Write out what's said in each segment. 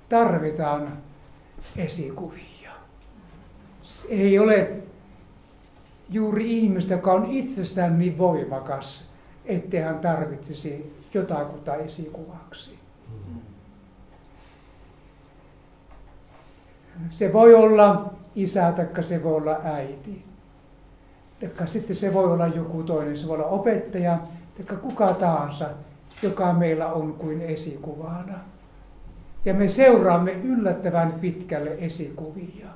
tarvitaan esikuvia. Siis ei ole juuri ihmistä, joka on itsessään niin voimakas, ettei hän tarvitsisi jotakuta esikuvaksi. Se voi olla isä tai se voi olla äiti. Tai sitten se voi olla joku toinen, se voi olla opettaja tai kuka tahansa, joka meillä on kuin esikuvana. Ja me seuraamme yllättävän pitkälle esikuvia.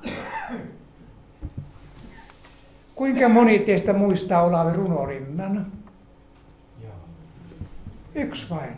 Kuinka moni teistä muistaa Olavi Runolinnan? Yksi vain.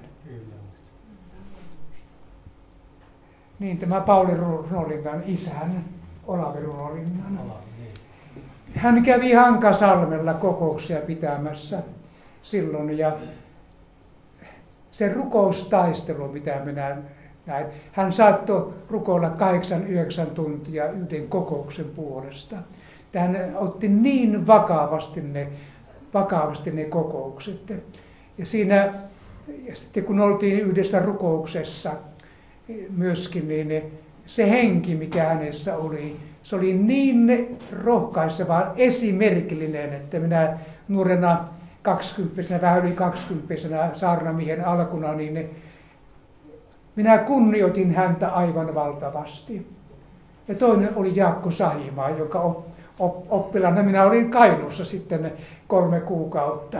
Niin, tämä Pauli Runolinnan isän, Olavi Runolinnan. Hän kävi Hankasalmella kokouksia pitämässä silloin ja se rukoustaistelu, mitä minä näin, hän saattoi rukoilla 8-9 tuntia yhden kokouksen puolesta. Hän otti niin vakavasti ne kokoukset. Ja siinä, ja sitten kun oltiin yhdessä rukouksessa myöskin, niin se henki, mikä hänessä oli, se oli niin rohkaiseva, esimerkillinen, että minä nuorena 20, vähän yli 20 saarnamiehen alkuna, niin minä kunnioitin häntä aivan valtavasti. Ja toinen oli Jaakko Sahimaa, jonka oppilaana minä olin Kainuussa sitten 3 kuukautta.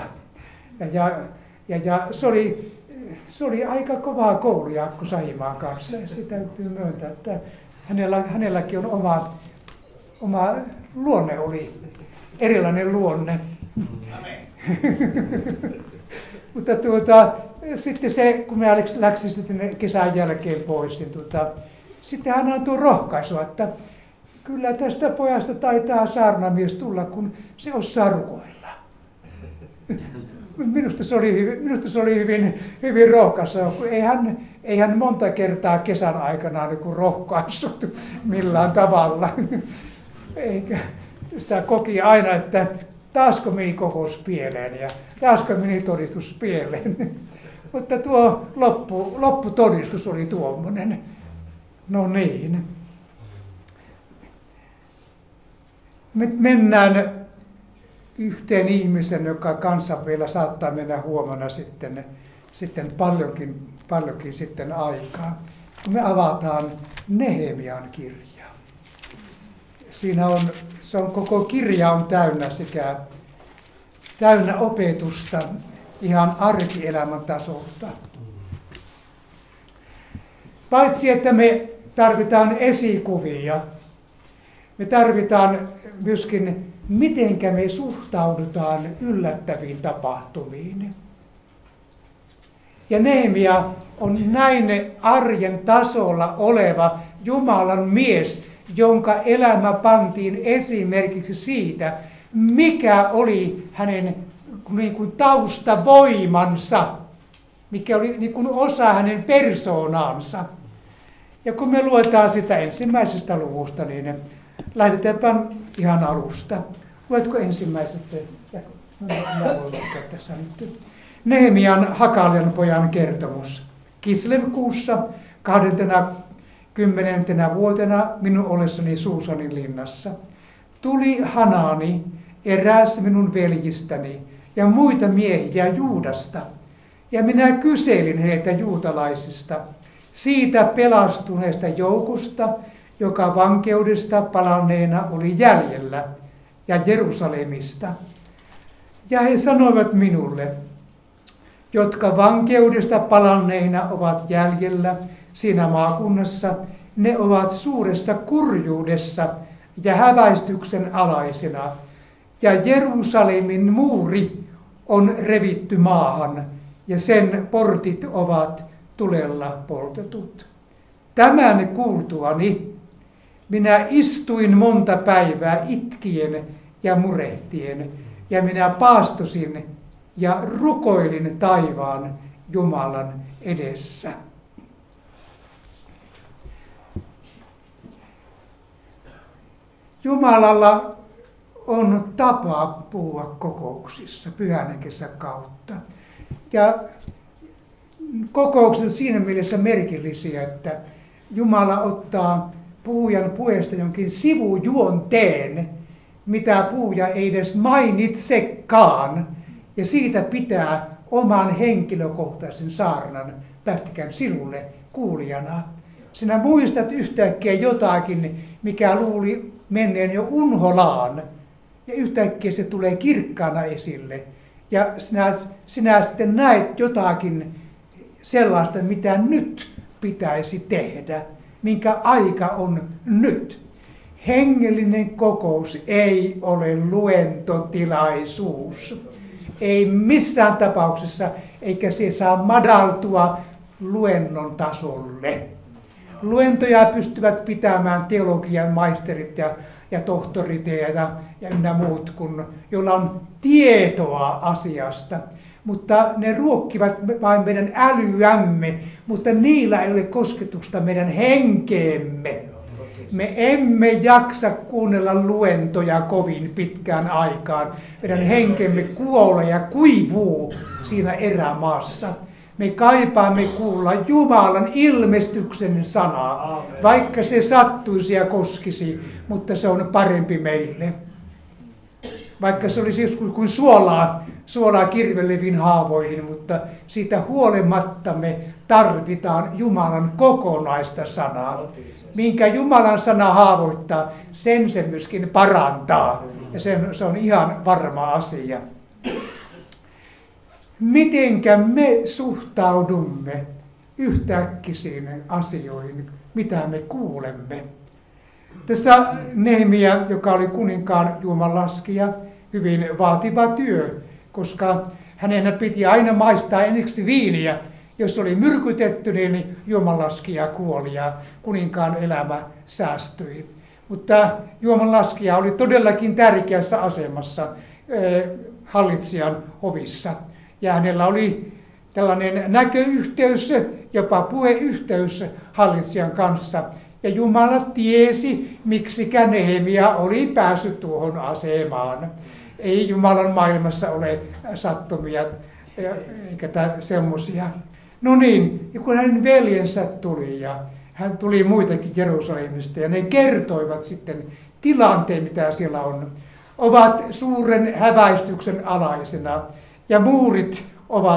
Ja se oli aika kovaa koulu Jaakko Sahimaan kanssa. Ja sitä täytyy myöntää, että hänelläkin on oma luonne oli, erilainen luonne. Mutta sitten se, kun minä läksin sitten kesän jälkeen pois, niin sitten hän antoi rohkaisua, että kyllä tästä pojasta taitaa saarnamies tulla, kun se osaa rukoilla. Minusta se oli hyvin rohkaiseva, kun ei hän monta kertaa kesän aikana niin rohkaissut millään tavalla. Eikä sitä koki aina, että taasko meni kokous pieleen ja taasko meni todistus pieleen. Mutta tuo lopputodistus oli tuommoinen. No niin. Me mennään yhteen ihmisen, joka kanssa vielä saattaa mennä huomenna sitten paljonkin sitten aikaa. Me avataan Nehemian kirja. Koko kirja on täynnä opetusta ihan arkielämän tasolta. Paitsi että me tarvitaan esikuvia, me tarvitaan myöskin, mitenkä me suhtaudutaan yllättäviin tapahtumiin. Ja Nehemia on näin arjen tasolla oleva Jumalan mies, jonka elämä pantiin esimerkiksi siitä, mikä oli hänen niin kuin taustavoimansa, mikä oli niin kuin osa hänen persoonaansa. Ja kun me luetaan sitä ensimmäisestä luvusta, niin lähdetäänpä ihan alusta. Luetko ensimmäiset? Minä voin lukea tässä nyt. Nehemian Hakalian pojan kertomus. Kislevkuussa 20. vuotena minun ollessani Suusanin linnassa tuli Hanaani, eräs minun veljistäni, ja muita miehiä Juudasta. Ja minä kyselin heiltä juutalaisista, siitä pelastuneesta joukosta, joka vankeudesta palanneena oli jäljellä, ja Jerusalemista. Ja he sanoivat minulle, jotka vankeudesta palanneina ovat jäljellä siinä maakunnassa, ne ovat suuressa kurjuudessa ja häväistyksen alaisena, ja Jerusalemin muuri on revitty maahan, ja sen portit ovat tulella poltetut. Tämän kuultuani minä istuin monta päivää itkien ja murehtien, ja minä paastosin ja rukoilin taivaan Jumalan edessä. Jumalalla on tapa puhua kokouksissa Pyhän Henkensä kautta. Ja kokoukset on siinä mielessä merkillisiä, että Jumala ottaa puhujan puheesta jonkin sivujuonteen, mitä puhuja ei edes mainitsekaan, ja siitä pitää oman henkilökohtaisen saarnan pätkän sinulle kuulijana. Sinä muistat yhtäkkiä jotakin, mikä luuli menneen jo unholaan, ja yhtäkkiä se tulee kirkkaana esille. Ja sinä sitten näet jotakin sellaista, mitä nyt pitäisi tehdä, minkä aika on nyt. Hengellinen kokous ei ole luentotilaisuus. Ei missään tapauksessa, eikä se saa madaltua luennon tasolle. Luentoja pystyvät pitämään teologian maisterit ja tohtorit ja ynnä muut, joilla on tietoa asiasta. Mutta ne ruokkivat vain meidän älyämme, mutta niillä ei ole kosketusta meidän henkeemme. Me emme jaksa kuunnella luentoja kovin pitkään aikaan. Meidän henkemme kuolee ja kuivuu siinä erämaassa. Me kaipaamme kuulla Jumalan ilmestyksen sanaa, vaikka se sattuisi ja koskisi, mutta se on parempi meille. Vaikka se olisi joskus kuin suolaa kirvelevin haavoihin, mutta siitä huolimatta me tarvitaan Jumalan kokonaista sanaa. Minkä Jumalan sana haavoittaa, sen se myöskin parantaa. Ja se on ihan varma asia. Mitenkä me suhtaudumme yhtäkkisiin asioihin, mitä me kuulemme? Tässä Nehemia, joka oli kuninkaan juomanlaskija, hyvin vaativa työ, koska hänen piti aina maistaa ensiksi viiniä. Jos oli myrkytetty, niin juomanlaskija kuoli ja kuninkaan elämä säästyi. Mutta juomanlaskija oli todellakin tärkeässä asemassa hallitsijan hovissa. Ja hänellä oli tällainen näköyhteys, jopa puheyhteys hallitsijan kanssa. Ja Jumala tiesi, miksikä Nehemia oli päässyt tuohon asemaan. Ei Jumalan maailmassa ole sattumia eikä semmoisia. No niin, ja kun hänen veljensä tuli ja hän tuli muitakin Jerusalemista ja ne kertoivat sitten tilanteen, mitä siellä on. Ovat suuren häväistyksen alaisena ja muurit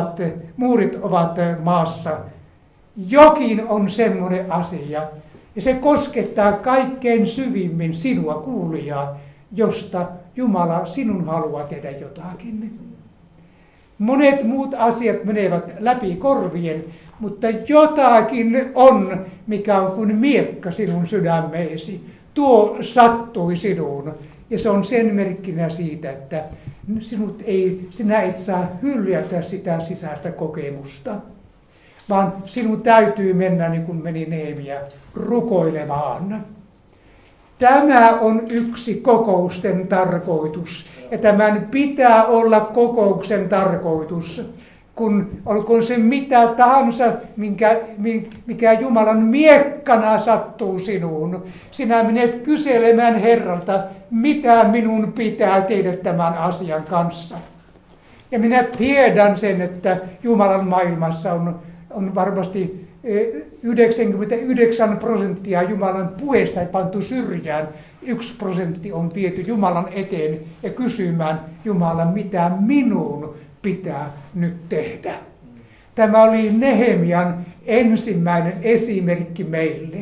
ovat maassa. Jokin on semmoinen asia ja se koskettaa kaikkein syvimmin sinua kuulijaa, josta Jumala sinun haluaa tehdä jotakin. Monet muut asiat menevät läpi korvien, mutta jotakin on, mikä on kuin miekka sinun sydämeesi. Tuo sattui sinuun. Ja se on sen merkkinä siitä, että sinä et saa hyljätä sitä sisäistä kokemusta, vaan sinun täytyy mennä niin kuin meni Nehemia rukoilemaan. Tämä on yksi kokousten tarkoitus, ja tämän pitää olla kokouksen tarkoitus, kun olkoon se mitä tahansa, mikä Jumalan miekkana sattuu sinuun. Sinä menet kyselemään Herralta, mitä minun pitää tehdä tämän asian kanssa. Ja minä tiedän sen, että Jumalan maailmassa on varmasti 99% Jumalan puheesta pantu syrjään. 1% on viety Jumalan eteen ja kysymään Jumala, mitä minun pitää nyt tehdä. Tämä oli Nehemian ensimmäinen esimerkki meille.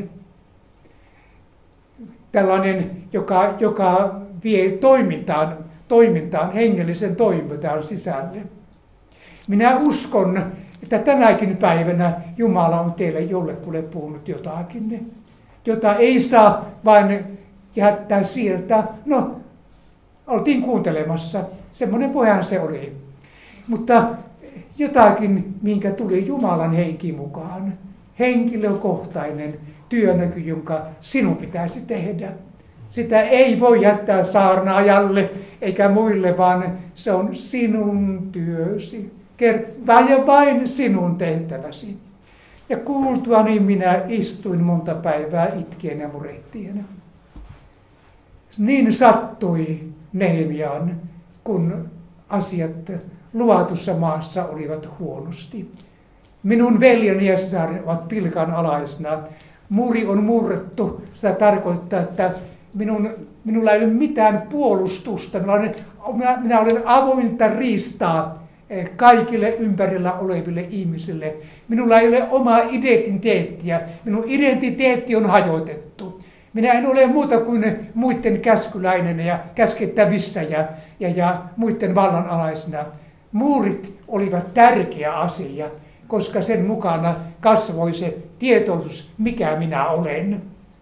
Tällainen, joka vie toimintaan, hengellisen toimintaan sisälle. Minä uskon, että tänäkin päivänä Jumala on teille jollekulle puhunut jotakin, jota ei saa vain jättää sieltä. No, oltiin kuuntelemassa. Semmoinen puhehan se oli. Mutta jotakin, minkä tuli Jumalan henki mukaan. Henkilökohtainen työnäky, jonka sinun pitäisi tehdä. Sitä ei voi jättää saarnaajalle eikä muille, vaan se on sinun työsi. Vain sinun tehtäväsi. Ja kuultuani minä istuin monta päivää itkien ja murehtien. Niin sattui Nehemiaan, kun asiat luvatussa maassa olivat huonosti. Minun veljeni ja sisareni ovat pilkan alaisena. muuri on murrettu, sitä tarkoittaa, että minulla ei ole mitään puolustusta. Minä olen avointa riistaa kaikille ympärillä oleville ihmisille. Minulla ei ole omaa identiteettiä. Minun identiteetti on hajotettu. Minä en ole muuta kuin muiden käskyläinen ja käskettävissä ja muiden vallanalaisena. Muurit olivat tärkeä asia, koska sen mukana kasvoi se tietoisuus, mikä minä olen.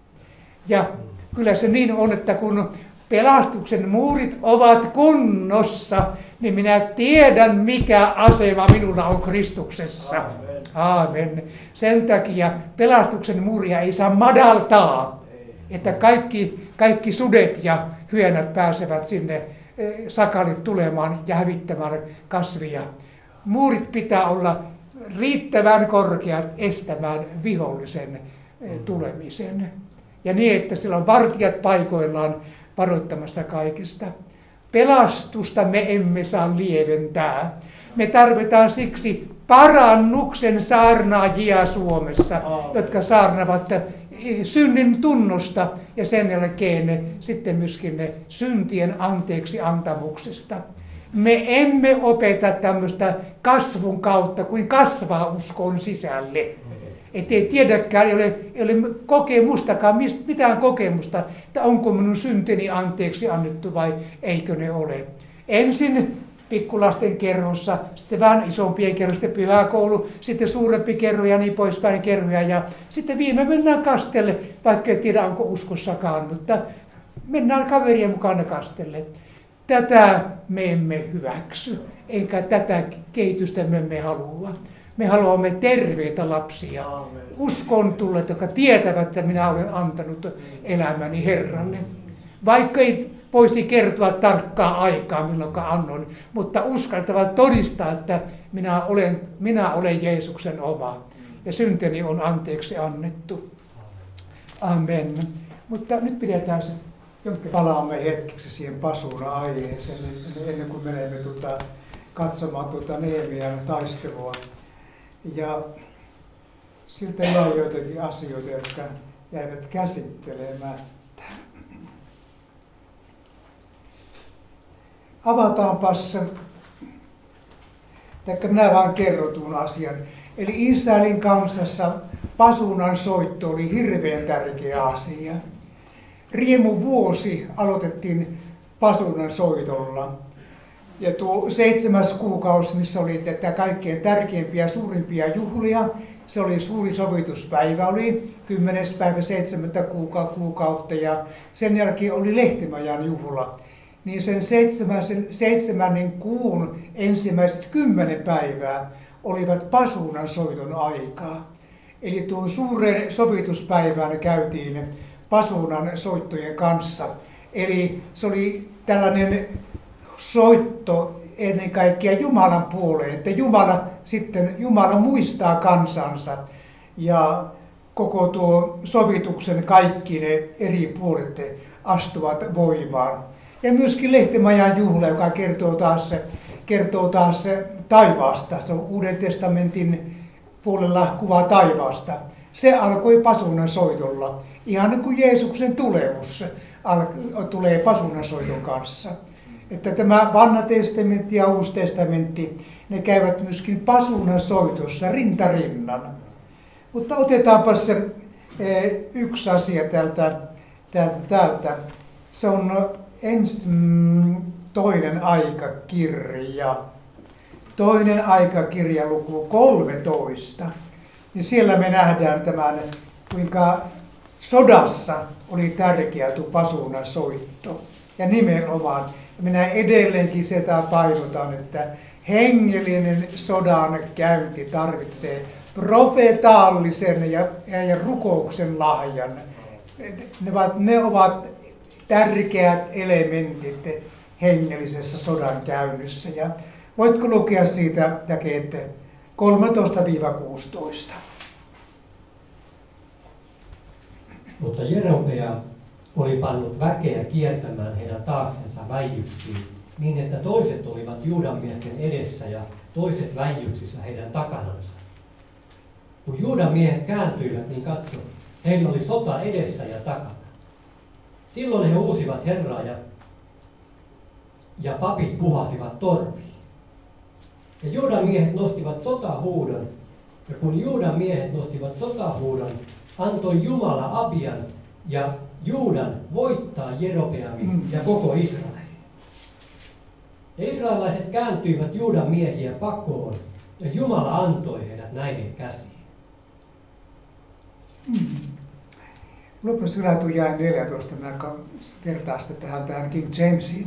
Ja kyllä se niin on, että kun pelastuksen muurit ovat kunnossa, niin minä tiedän, mikä asema minulla on Kristuksessa. Aamen. Sen takia pelastuksen muuria ei saa madaltaa, että kaikki sudet ja hyönät pääsevät sinne sakalit tulemaan ja hävittämään kasvia. Muurit pitää olla riittävän korkeat estämään vihollisen tulemisen. Ja niin, että siellä on vartijat paikoillaan varoittamassa kaikesta. Pelastusta me emme saa lieventää. Me tarvitaan siksi parannuksen saarnaajia Suomessa, jotka saarnavat synnin tunnosta ja sen jälkeen sitten myöskin ne syntien anteeksi antamuksesta. Me emme opeta tämmöistä kasvun kautta kuin kasvaa uskon sisälle. Että ei tiedäkään, ei ole kokemustakaan, mitään kokemusta, että onko minun syntini anteeksi annettu vai eikö ne ole. Ensin pikkulasten kerhossa, sitten vähän isompien kerhossa, sitten pyhäkoulu, sitten suurempi kerho ja niin poispäin kerhoja. Ja sitten viime mennään kastelle, vaikka ei tiedä onko uskossakaan, mutta mennään kaverien mukana kastelle. Tätä me emme hyväksy, eikä tätä kehitystä me emme halua. Me haluamme terveitä lapsia, uskon tulleet, jotka tietävät, että minä olen antanut elämäni Herralle. Vaikka ei voisi kertoa tarkkaa aikaa, milloin annoin, mutta uskaltavat todistaa, että minä olen Jeesuksen oma ja synteni on anteeksi annettu. Amen. Mutta nyt pidetään se. Palaamme hetkeksi siihen pasuuna-aiheeseen ennen kuin menemme katsomaan Nehemian taistelua. Ja siltä jäi joitakin asioita, jotka jäivät käsittelemättä. Avataanpas, taikka minä vaan kerron tuon asian. Eli Israelin kansassa pasuunan soitto oli hirveän tärkeä asia. Riemuvuosi aloitettiin pasuunan soitolla. Ja tuo 7. kuukausi, missä oli tätä kaikkein tärkeimpiä ja suurimpia juhlia, se oli suuri sovituspäivä, oli 10. päivä 7. kuukautta ja sen jälkeen oli Lehtimajan juhla. Niin sen 7. kuun ensimmäiset 10 päivää olivat pasuunan soiton aikaa. Eli tuon suuren sovituspäivän käytiin pasuunan soittojen kanssa. Eli se oli tällainen soitto ennen kaikkea Jumalan puoleen, että Jumala muistaa kansansa ja koko tuo sovituksen kaikki ne eri puolet astuvat voimaan. Ja myöskin Lehtimajan juhla, joka kertoo taas taivaasta, se on Uuden testamentin puolella kuva taivaasta. Se alkoi pasuunan soitolla, ihan niin kuin Jeesuksen tulemus tulee pasuunan soiton kanssa. Että tämä Vanha testamentti ja Uusi testamentti, ne käyvät myöskin pasuunan soitossa rintarinnan. Mutta otetaanpa se yksi asia täältä. Se on toinen aikakirja. Toinen aikakirja luku 13. Niin siellä me nähdään tämän, kuinka sodassa oli tärkeä tuo pasuunan soitto. Ja nimenomaan minä edelleenkin sitä painotan, että hengellinen sodan käynti tarvitsee profetaalisen ja rukouksen lahjan. Ne ovat tärkeät elementit hengellisessä sodan käynnissä. Ja voitko lukea siitä jakeet 13-16? Mutta Jerobeam oli pannut väkeä kiertämään heidän taaksensa väijyksiin, niin että toiset olivat Juudan miesten edessä ja toiset väijyksissä heidän takanansa. Kun Juudan miehet kääntyivät, niin katso, heillä oli sota edessä ja takana. Silloin he huusivat Herraa ja papit puhasivat torviin. Ja Juudan miehet nostivat sotahuudon, ja kun Juudan miehet nostivat sotahuudon, antoi Jumala Abian ja Juudan voittaa Jerobeamin ja koko Israelin. Ja israelaiset kääntyivät Juudan miehiä pakoon, ja Jumala antoi heidät näiden käsiin. Lopussa ylätu jäi 14, mä kertaan sitten tähän King Jamesiin.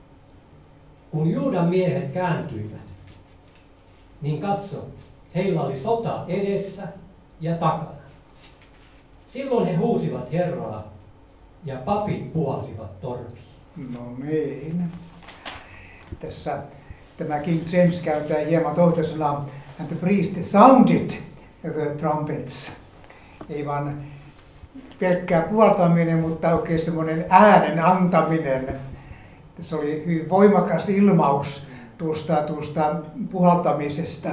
Kun Juudan miehet kääntyivät, niin katso, heillä oli sota edessä ja takana. Silloin he huusivat Herraa ja papit puhalsivat torviin. No niin. Tässä tämä King James käyttää hieman toista sanaa. And the priest sounded the trumpets. Ei vaan pelkkää puhaltaminen, mutta oikein semmoinen äänen antaminen. Se oli hyvin voimakas ilmaus tuosta puhaltamisesta.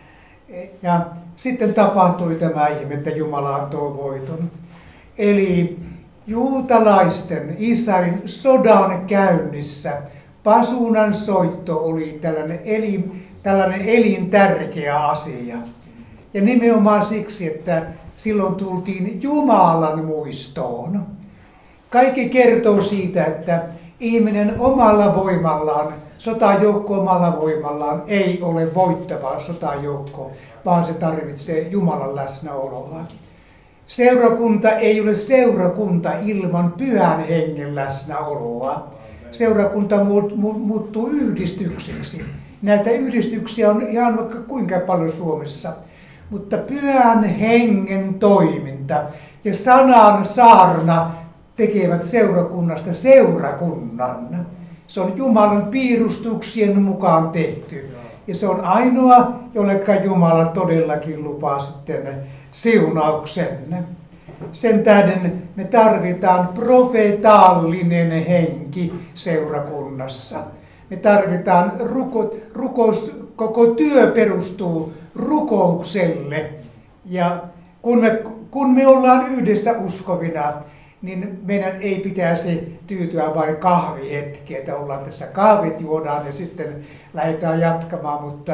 Ja sitten tapahtui tämä ihme, että Jumala antoi voiton. Eli juutalaisten Israelin sodan käynnissä pasuunan soitto oli tällainen elintärkeä asia. Ja nimenomaan siksi, että silloin tultiin Jumalan muistoon. Kaikki kertoo siitä, että ihminen omalla voimallaan, sotajoukko omalla voimallaan ei ole voittava sotajoukko, vaan se tarvitsee Jumalan läsnäoloa. Seurakunta ei ole seurakunta ilman pyhän hengen läsnäoloa. Seurakunta muuttuu yhdistykseksi. Näitä yhdistyksiä on ihan vaikka kuinka paljon Suomessa. Mutta pyhän hengen toiminta ja sanan saarna tekevät seurakunnasta seurakunnan. Se on Jumalan piirustuksien mukaan tehty. Ja se on ainoa, jolleka Jumala todellakin lupaa sitten siunauksen. Sen tähden me tarvitaan profeetallinen henki seurakunnassa. Me tarvitaan rukous, koko työ perustuu rukoukselle. Ja kun me ollaan yhdessä uskovina, niin meidän ei pitäisi tyytyä vain kahvihetkeen, että ollaan tässä kahvit juodaan ja sitten lähdetään jatkamaan, mutta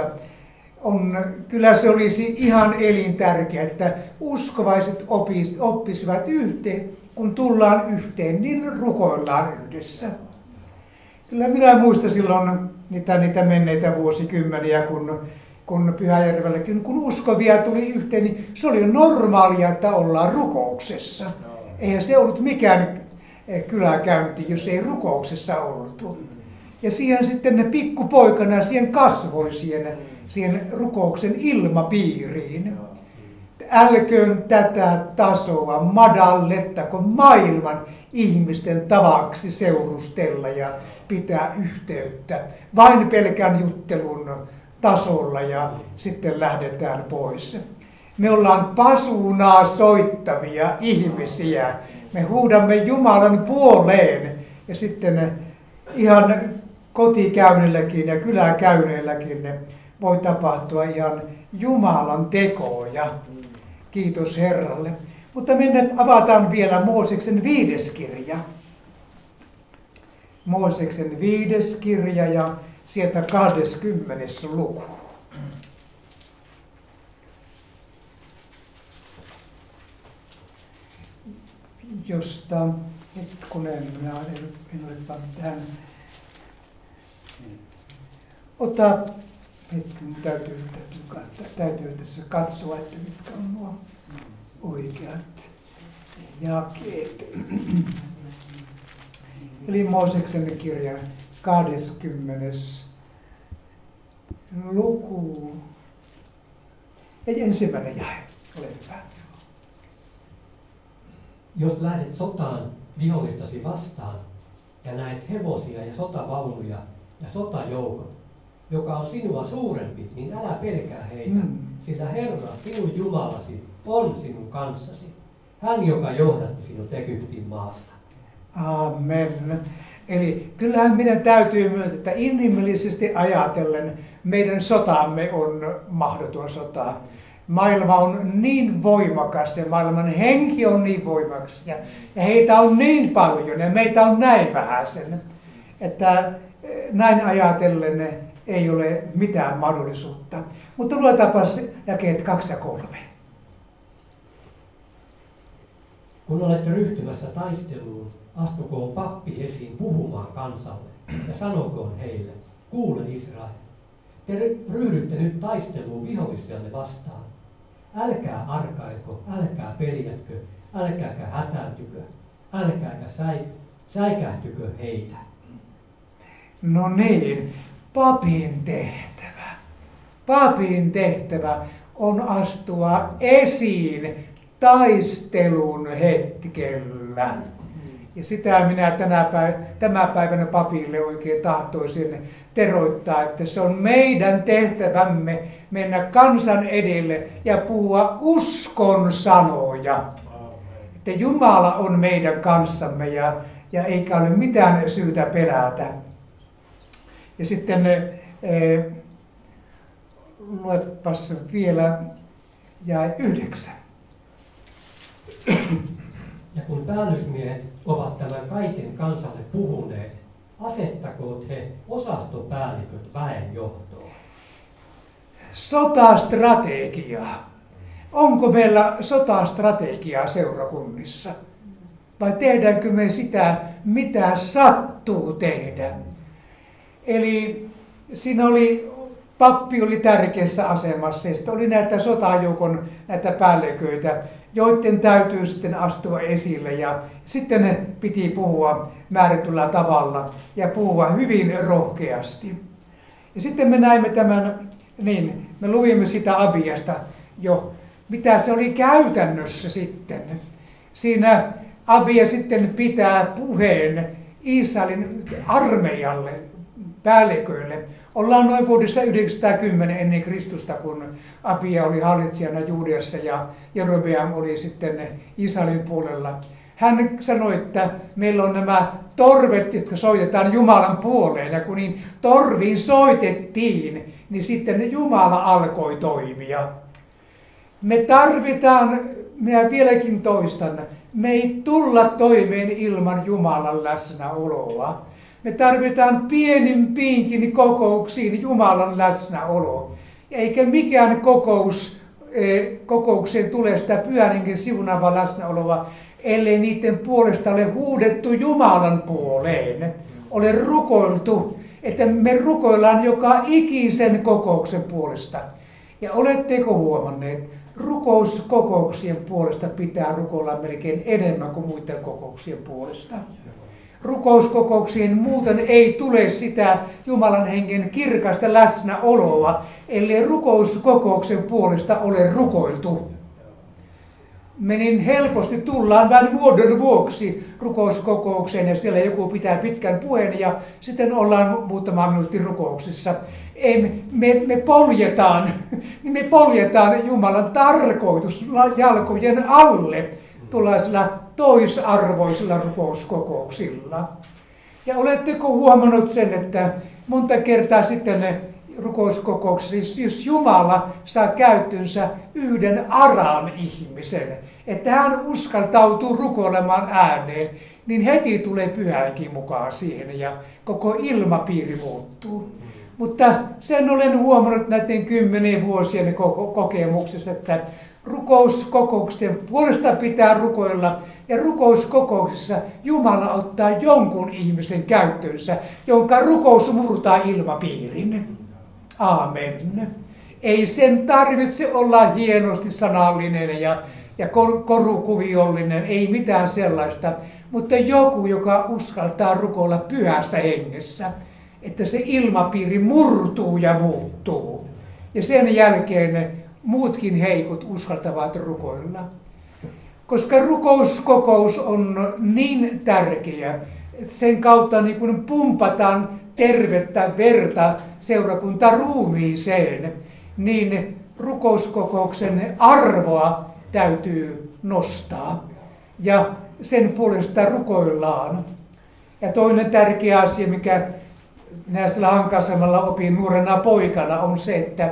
kyllä se olisi ihan elintärkeää, että uskovaiset oppisivat yhteen, kun tullaan yhteen, niin rukoillaan yhdessä. Kyllä minä muistan silloin niitä menneitä vuosikymmeniä, kun Pyhäjärvelläkin, kun uskovia tuli yhteen, niin se oli normaalia, että ollaan rukouksessa. Eihän se ollut mikään kyläkäynti, jos ei rukouksessa oltu. Ja siihen sitten ne pikkupoikana siihen kasvoi siihen rukouksen ilmapiiriin. Älköön tätä tasoa madallettako maailman ihmisten tavaksi seurustella ja pitää yhteyttä vain pelkän juttelun tasolla ja sitten lähdetään pois. Me ollaan pasuunaa soittavia ihmisiä. Me huudamme Jumalan puoleen ja sitten ihan kotikäynnilläkin ja kyläkäynneilläkin voi tapahtua ihan Jumalan tekoja. Kiitos Herralle. Mutta avataan vielä Mooseksen 5. kirja. Mooseksen 5. kirja ja sieltä 20. luku. Josta, hetkonen, minä en ole pannut tähän. Täytyy tässä katsoa, että mitkä on nuo oikeat jakeet. Eli Mooseksen kirjan 20. luku. Ei ensimmäinen jae, ole hyvä. Jos lähdet sotaan vihollistasi vastaan ja näet hevosia ja sotavaunuja ja sotajoukot, joka on sinua suurempi, niin älä pelkää heitä, sillä Herra, sinun Jumalasi, on sinun kanssasi. Hän, joka johdatti sinut Egyptin maasta. Amen. Eli kyllähän meidän täytyy myöntää, että inhimillisesti ajatellen meidän sotamme on mahdoton sota. Maailma on niin voimakas ja maailman henki on niin voimakas ja heitä on niin paljon ja meitä on näin vähäisen, että näin ajatellen ei ole mitään mahdollisuutta. Mutta luetaanpas jakeet 2 ja 3. Kun olette ryhtymässä taisteluun, astukoon pappi esiin puhumaan kansalle ja sanokoon heille, kuule Israel, te ryhdytte nyt taisteluun vihollisianne vastaan. Älkää arkailko, älkää peljätkö, älkääkä hätääntykö, älkääkä säikähtykö heitä. No niin, papin tehtävä. Papin tehtävä on astua esiin taistelun hetkellä. Ja sitä minä tänä päivänä papille oikein tahtoisin teroittaa, että se on meidän tehtävämme mennä kansan edelle ja puhua uskon sanoja. Että Jumala on meidän kanssamme ja eikä ole mitään syytä pelätä. Ja sitten luepas vielä jae 9. Ja kun päällysmiehet ovat tämän kaiken kansalle puhuneet, asettakoot he osastopäälliköt väen johtoon. Sotastrategiaa. Onko meillä sotastrategiaa seurakunnissa? Vai tehdäänkö me sitä, mitä sattuu tehdä? Eli siinä pappi oli tärkeässä asemassa ja sitten oli näitä sotajoukon näitä päälliköitä, joiden täytyy sitten astua esille ja sitten ne piti puhua määrätyllä tavalla ja puhua hyvin rohkeasti. Ja sitten me näimme tämän, me luimme sitä Abiasta jo, mitä se oli käytännössä sitten. Siinä Abia sitten pitää puheen Israelin armeijalle, päälliköille. Ollaan noin vuodessa 910 ennen Kristusta, kun Abia oli hallitsijana Juudeassa ja Jerobeam oli sitten Israelin puolella. Hän sanoi, että meillä on nämä torvet, jotka soitetaan Jumalan puoleen. Ja kun niin torviin soitettiin, niin sitten Jumala alkoi toimia. Me tarvitaan, minä vieläkin toistan, me ei tulla toimeen ilman Jumalan läsnäoloa. Me tarvitaan pienimpiinkin kokouksiin Jumalan läsnäolo. Eikä mikään kokoukseen tule sitä pyhän hengen siunaavaa läsnäoloa, ellei niiden puolesta ole huudettu Jumalan puoleen. Ole rukoiltu, että me rukoillaan joka ikisen kokouksen puolesta. Ja oletteko huomanneet, rukouskokouksien puolesta pitää rukoilla melkein enemmän kuin muiden kokouksien puolesta. Rukouskokouksien muuten ei tule sitä Jumalan hengen kirkasta läsnäoloa, ellei rukouskokouksen puolesta ole rukoiltu. Me niin helposti tullaan vain muodon vuoksi rukouskokoukseen ja siellä joku pitää pitkän puheen ja sitten ollaan muutaman minuutin rukouksissa. Me poljetaan Jumalan tarkoitus jalkojen alle tuollaisilla toisarvoisilla rukouskokouksilla. Ja oletteko huomannut sen, että monta kertaa sitten rukouskokouksissa, jos Jumala saa käyttöönsä yhden aran ihmisen, että hän uskaltautuu rukoilemaan ääneen, niin heti tulee pyhänkin mukaan siihen ja koko ilmapiiri muuttuu. Mutta sen olen huomannut näiden 10 vuosien kokemuksessa, että rukouskokouksien puolesta pitää rukoilla ja rukouskokouksessa Jumala ottaa jonkun ihmisen käyttöönsä, jonka rukous murtaa ilmapiirin. Aamen. Ei sen tarvitse olla hienosti sanallinen ja korukuviollinen, ei mitään sellaista, mutta joku, joka uskaltaa rukoilla pyhässä hengessä, että se ilmapiiri murtuu ja muuttuu. Ja sen jälkeen muutkin heikot uskaltavat rukoilla. Koska rukouskokous on niin tärkeä, että sen kautta niin kun pumpataan tervettä verta seurakunta ruumiiseen, niin rukouskokouksen arvoa täytyy nostaa. Ja sen puolesta rukoillaan. Ja toinen tärkeä asia, mikä minä siellä Hankasalmella opin nuorena poikana, on se, että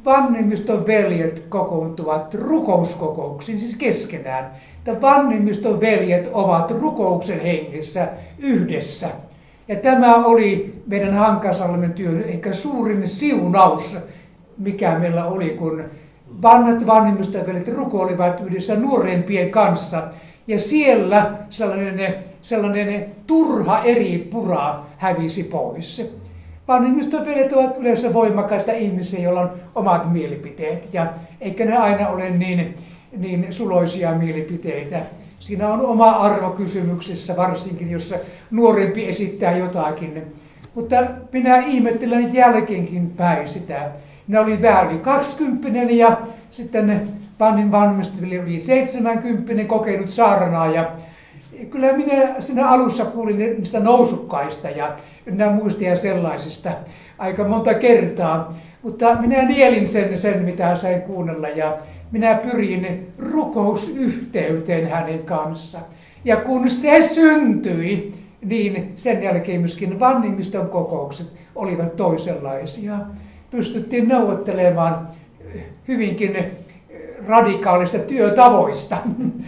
vanhimmiston veljet kokoontuvat rukouskokouksiin, siis keskenään. Että vanhimmiston veljet ovat rukouksen hengessä yhdessä. Ja tämä oli meidän Hankasalmen työn ehkä suurin siunaus, mikä meillä oli, kun vanhat vanhimmiston veljet rukoilivat yhdessä nuorempien kanssa. Ja siellä sellainen turha eri pura hävisi pois. Vanhimmiston veljet ovat yleensä voimakkaita ihmisiä, joilla on omat mielipiteet, ja eikä ne aina ole niin suloisia mielipiteitä. Siinä on oma arvo kysymyksessä, varsinkin jos nuorempi esittää jotakin. Mutta minä ihmettelen jälkeenkin päin sitä. Minä olin vähän yli 20 ja sitten vanhin vanhemmistoni oli 70, kokenut saarnaaja. Kyllä minä siinä alussa kuulin niistä nousukkaista ja ynnä muistia sellaisista aika monta kertaa. Mutta minä nielin sen mitä sain kuunnella, ja minä pyrin rukousyhteyteen hänen kanssa. Ja kun se syntyi, niin sen jälkeen myöskin vanhimmiston kokoukset olivat toisenlaisia. Pystyttiin neuvottelemaan hyvinkin radikaalista työtavoista,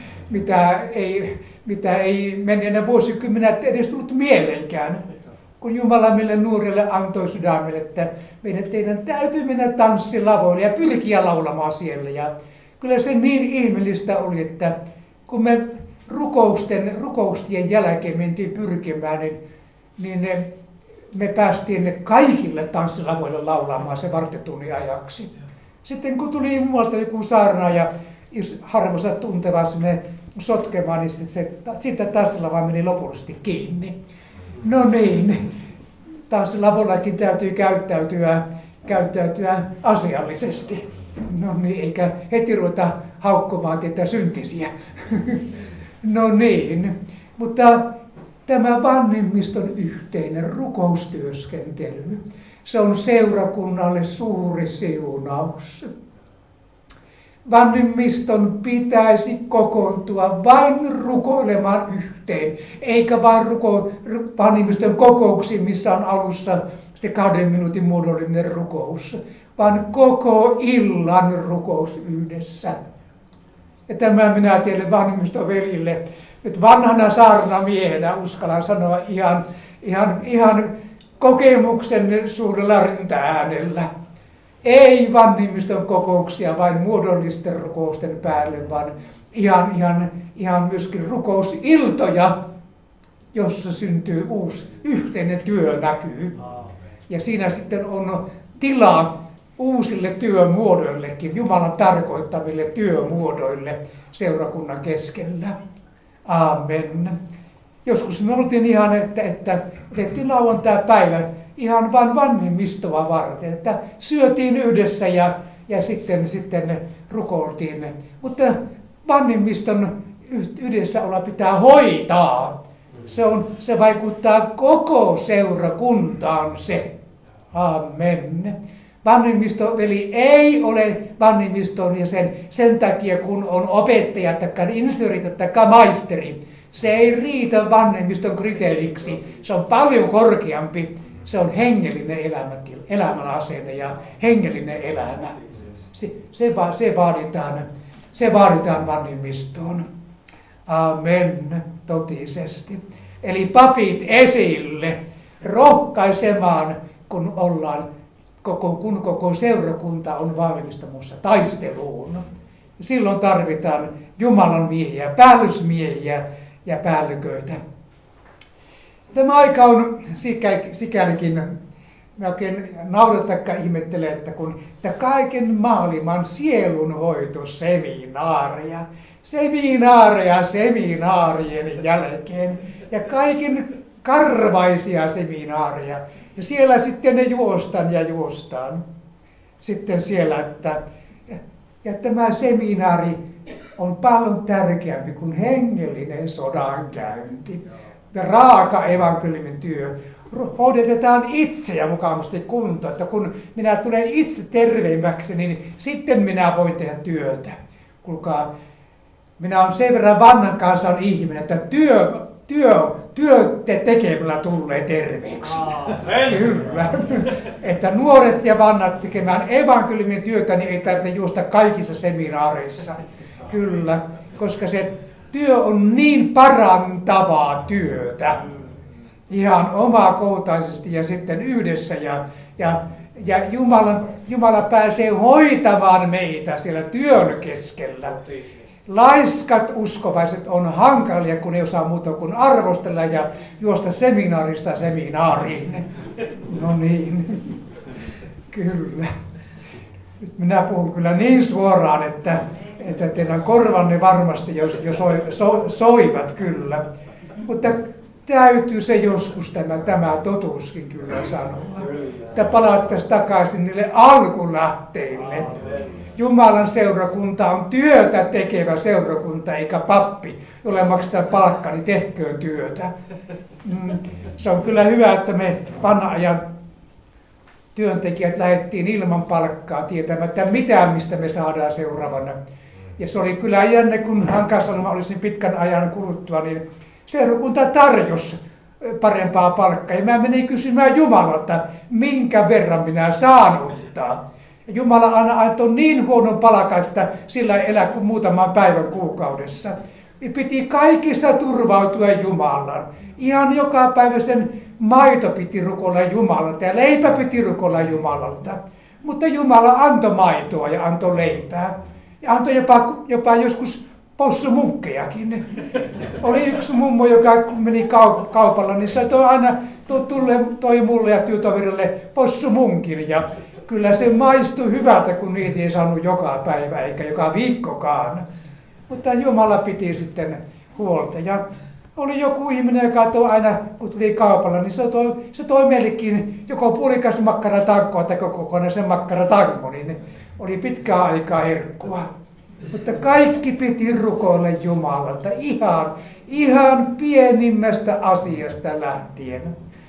mitä ei menneenä vuosikymmenä edes tullut mieleenkään. Kun Jumala meille nuorille antoi sydämelle, että teidän täytyy mennä tanssilavoille ja pyrkiä laulamaan siellä. Ja kyllä se niin ihmeellistä oli, että kun me rukoustien jälkeen mentiin pyrkimään, niin me päästiin kaikille tanssilavoille laulamaan se varttitunnin ajaksi. Sitten kun tuli muualta joku saarnaaja, harvoissa tunteva sinne sotkemaan, niin siitä tanssilava meni lopullisesti kiinni. No niin, tanssilavollakin täytyy käyttäytyä asiallisesti. No niin, eikä heti ruveta haukkomaan tietä syntisiä. No niin, mutta tämä vanhemmiston yhteinen rukoustyöskentely, se on seurakunnalle suuri siunaus. Vanhemmiston pitäisi kokoontua vain rukoilemaan yhteen, eikä vain vanhemmiston kokouksiin, missä on alussa se 2 minuutin muodollinen rukous, vaan koko illan rukous yhdessä. Ja tämä minä teille vanhemmiston velille, nyt vanhana saarnamiehenä uskallan sanoa ihan kokemuksen suurella rintaäänellä. Ei vanhimmiston kokouksia vain muodollisten rukousten päälle, vaan ihan myöskin rukousiltoja, jossa syntyy uusi yhteinen työnäky. Ja siinä sitten on tilaa uusille työmuodoillekin, Jumalan tarkoittamille työmuodoille seurakunnan keskellä. Amen. Joskus me oltiin ihan, että otettiin lauantai-päivä ihan vain vanhemmistoa varten, että syötiin yhdessä ja sitten rukoiltiin. Mutta vanhemmiston yhdessäolo pitää hoitaa. Se vaikuttaa koko seurakuntaan se. Amen. Vanhemmistoveli ei ole vanhemmiston jäsen sen takia, kun on opettaja tai insinööri tai maisteri. Se ei riitä vanhemmiston kriteeriksi. Se on paljon korkeampi. Se on hengellinen elämän asenne ja hengellinen elämä. Se vaaditaan vanhemmistoon. Amen. Totisesti. Eli papit esille rohkaisemaan, kun koko seurakunta on valmistumassa taisteluun. Silloin tarvitaan Jumalan miehiä, päällysmiehiä ja päällyköitä. Tämä aika on sikälikin, mä oikein naurattakka ihmettelen, että kaiken maailman sielunhoitoseminaareja, seminaarien jälkeen ja kaiken karvaisia seminaareja. Ja siellä sitten ne juostaan. Sitten siellä, ja tämä seminaari on paljon tärkeämpi kuin hengellinen sodankäynti. Raaka evankeliumin työ. Hoidetaan itseä mukavasti kuntoon, että kun minä tulen itse terveemmäksi, niin sitten minä voin tehdä työtä. Kuulkaa, minä olen sen verran vanhan kansan ihminen, että työ työtä tekemällä tulee terveeksi. Kyllä. Että nuoret ja vanhat tekemään evankeliumin työtä, niin ei tarvitse juosta kaikissa seminaareissa. Kyllä, koska se työ on niin parantavaa työtä. Ihan omakohtaisesti ja sitten yhdessä. Ja Jumala pääsee hoitamaan meitä siellä työn keskellä. Laiskat uskovaiset on hankalia, kun ei osaa muuta kuin arvostella ja juosta seminaarista seminaariin. No niin, kyllä. Nyt minä puhun kyllä niin suoraan, että teidän korvanne varmasti jo soivat kyllä. Mutta täytyy se joskus tämä totuuskin kyllä sanoa. Että palattaisiin takaisin niille alkulähteille. Jumalan seurakunta on työtä tekevä seurakunta, eikä pappi, jolle maksetaan palkka, niin tehköön työtä. Se on kyllä hyvä, että me vanhan ajan työntekijät lähdettiin ilman palkkaa tietämättä mitään, mistä me saadaan seuraavana. Ja se oli kyllä jännä, kun Hankasalma olisi pitkän ajan kuluttua, niin seurakunta tarjosi parempaa palkkaa. Ja mä menin kysymään Jumalalta, minkä verran minä saan ottaa. Ja Jumala aina antoi niin huonon palkan, että sillä ei elä kuin muutaman päivän kuukaudessa. Ja piti kaikissa turvautua Jumalaan. Ihan joka päivä sen maito piti rukoilla Jumalalta ja leipä piti rukoilla Jumalalta. Mutta Jumala antoi maitoa ja antoi leipää. Ja antoi jopa joskus possumunkkejakin. Oli yksi mummo, joka kun meni kaupalla, niin se toi mulle ja työtoverille possumunkin. Ja kyllä se maistui hyvältä, kun niitä ei saanut joka päivä eikä joka viikkokaan. Mutta Jumala piti sitten huolta. Ja oli joku ihminen, joka toi aina, kun tuli kaupalla, niin se toi meillekin joko puolikas makkaratankoa tai kokonaisen makkaratanko, niin oli pitkää aikaa herkkua. Mutta kaikki piti rukoilla Jumalalta ihan pienimmästä asiasta lähtien.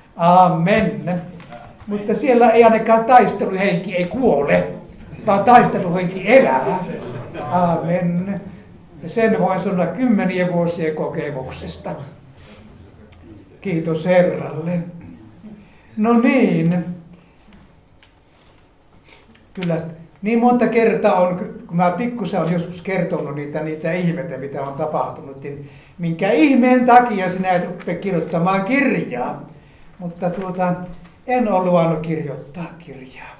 Amen. Mutta siellä ei ainakaan taisteluhenki ei kuole, vaan taisteluhenki elää. Amen. Ja sen voin sanoa 10 vuosien kokemuksesta. Kiitos Herralle. No niin. Kyllä niin monta kertaa on, kun mä pikkusen olen joskus kertonut niitä ihmeitä, mitä on tapahtunut, niin minkä ihmeen takia sinä et rupea kirjoittamaan kirjaa. Mutta en ole luvannut kirjoittaa kirjaa.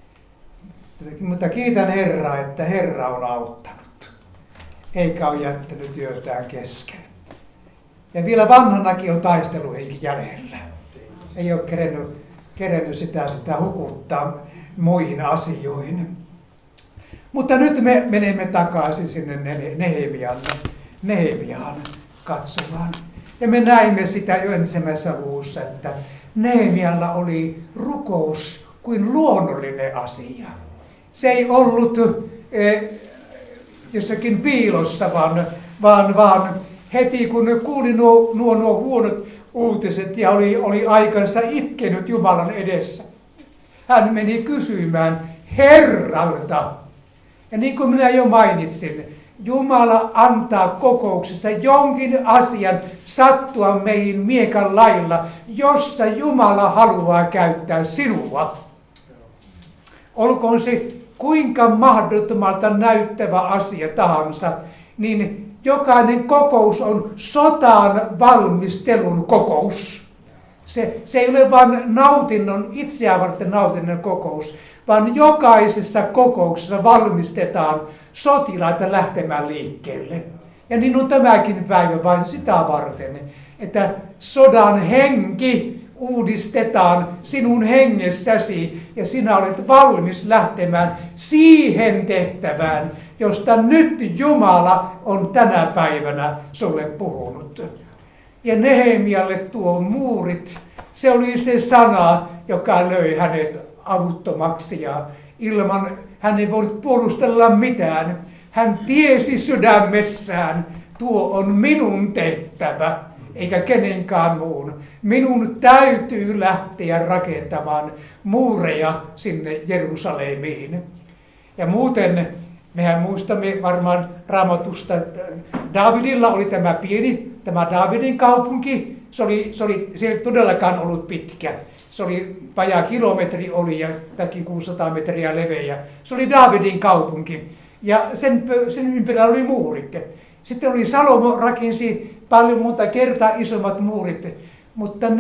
Mutta kiitän Herraa, että Herra on auttanut. Eikä ole jättänyt työtään kesken. Ja vielä vanhanakin on taisteluhenki jäljellä. Ei ole kerennyt sitä hukuttaa muihin asioihin. Mutta nyt me menemme takaisin sinne Nehemiaan katsomaan. Ja me näimme sitä jo ensimmäisessä luvussa, että Nehemialla oli rukous kuin luonnollinen asia. Se ei ollut jossakin piilossa, vaan heti kun kuuli nuo huonot uutiset ja oli aikansa itkenyt Jumalan edessä, hän meni kysymään Herralta. Ja niin kuin minä jo mainitsin, Jumala antaa kokouksessa jonkin asian sattua meihin miekan lailla, jossa Jumala haluaa käyttää sinua. Olkoon se kuinka mahdottomalta näyttävä asia tahansa, niin jokainen kokous on sotaan valmistelun kokous. Se ei ole vain itseään varten nautinnon kokous, vaan jokaisessa kokouksessa valmistetaan sotilaita lähtemään liikkeelle. Ja niin on tämäkin päivä vain sitä varten, että sodan henki uudistetaan sinun hengessäsi ja sinä olet valmis lähtemään siihen tehtävään, josta nyt Jumala on tänä päivänä sulle puhunut. Ja Nehemialle tuo muurit, se oli se sana, joka löi hänet avuttomaksi ja ilman hän ei voinut puolustella mitään. Hän tiesi sydämessään, tuo on minun tehtävä, eikä kenenkään muun. Minun täytyy lähteä rakentamaan muureja sinne Jerusalemiin. Ja muuten, mehän muistamme varmaan Raamatusta, että Davidilla oli tämä pieni tämä Daavidin kaupunki, se ei todellakaan ollut pitkä. Se oli vajaa kilometri oli ja 600 metriä leveä. Se oli Daavidin kaupunki ja sen ympärillä oli muurit. Sitten oli Salomo rakensi paljon monta kertaa isommat muurit, mutta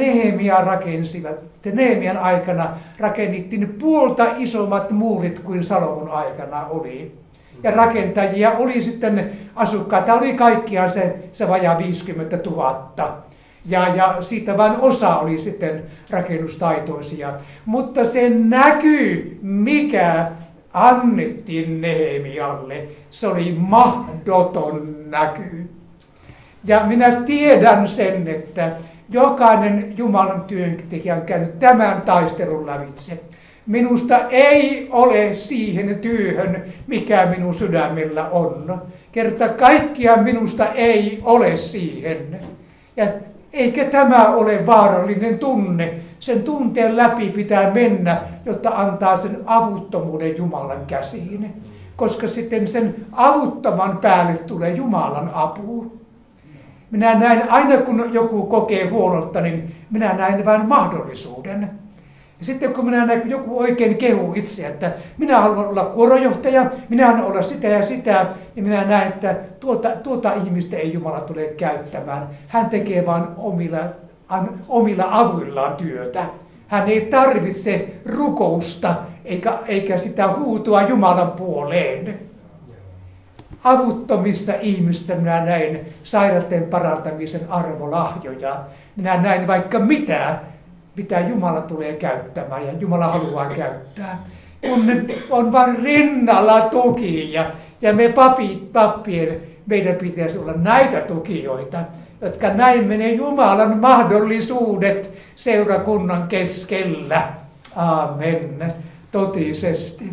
Nehemian aikana rakennettiin puolta isommat muurit kuin Salomon aikana oli. Ja rakentajia oli sitten, asukkaita oli kaikkiaan se vajaa 50 000. Ja siitä vain osa oli sitten rakennustaitoisia. Mutta se näkyy, mikä annettiin Nehemialle. Se oli mahdoton näky. Ja minä tiedän sen, että jokainen Jumalan työntekijä on käynyt tämän taistelun lävitse. Minusta ei ole siihen työhön, mikä minun sydämellä on. Kerta kaikkiaan minusta ei ole siihen. Ja eikä tämä ole vaarallinen tunne. Sen tunteen läpi pitää mennä, jotta antaa sen avuttomuuden Jumalan käsiin. Koska sitten sen avuttoman päälle tulee Jumalan apu. Minä näen, aina kun joku kokee huonoutta, niin minä näen vain mahdollisuuden. Ja sitten kun minä näen, kun joku oikein kehuu itse, että minä haluan olla kuorojohtaja, minä haluan olla sitä ja sitä, niin minä näen, että tuota ihmistä ei Jumala tule käyttämään. Hän tekee vain omilla avuillaan työtä. Hän ei tarvitse rukousta eikä sitä huutoa Jumalan puoleen. Avuttomissa ihmisissä minä näin sairaiden parantamisen arvolahjoja. Minä näin vaikka mitä Jumala tulee käyttämään ja Jumala haluaa käyttää. Kun on vain rinnalla tukia ja me pappien, meidän pitäisi olla näitä tukijoita, jotka näin menee Jumalan mahdollisuudet seurakunnan keskellä. Amen. Totisesti.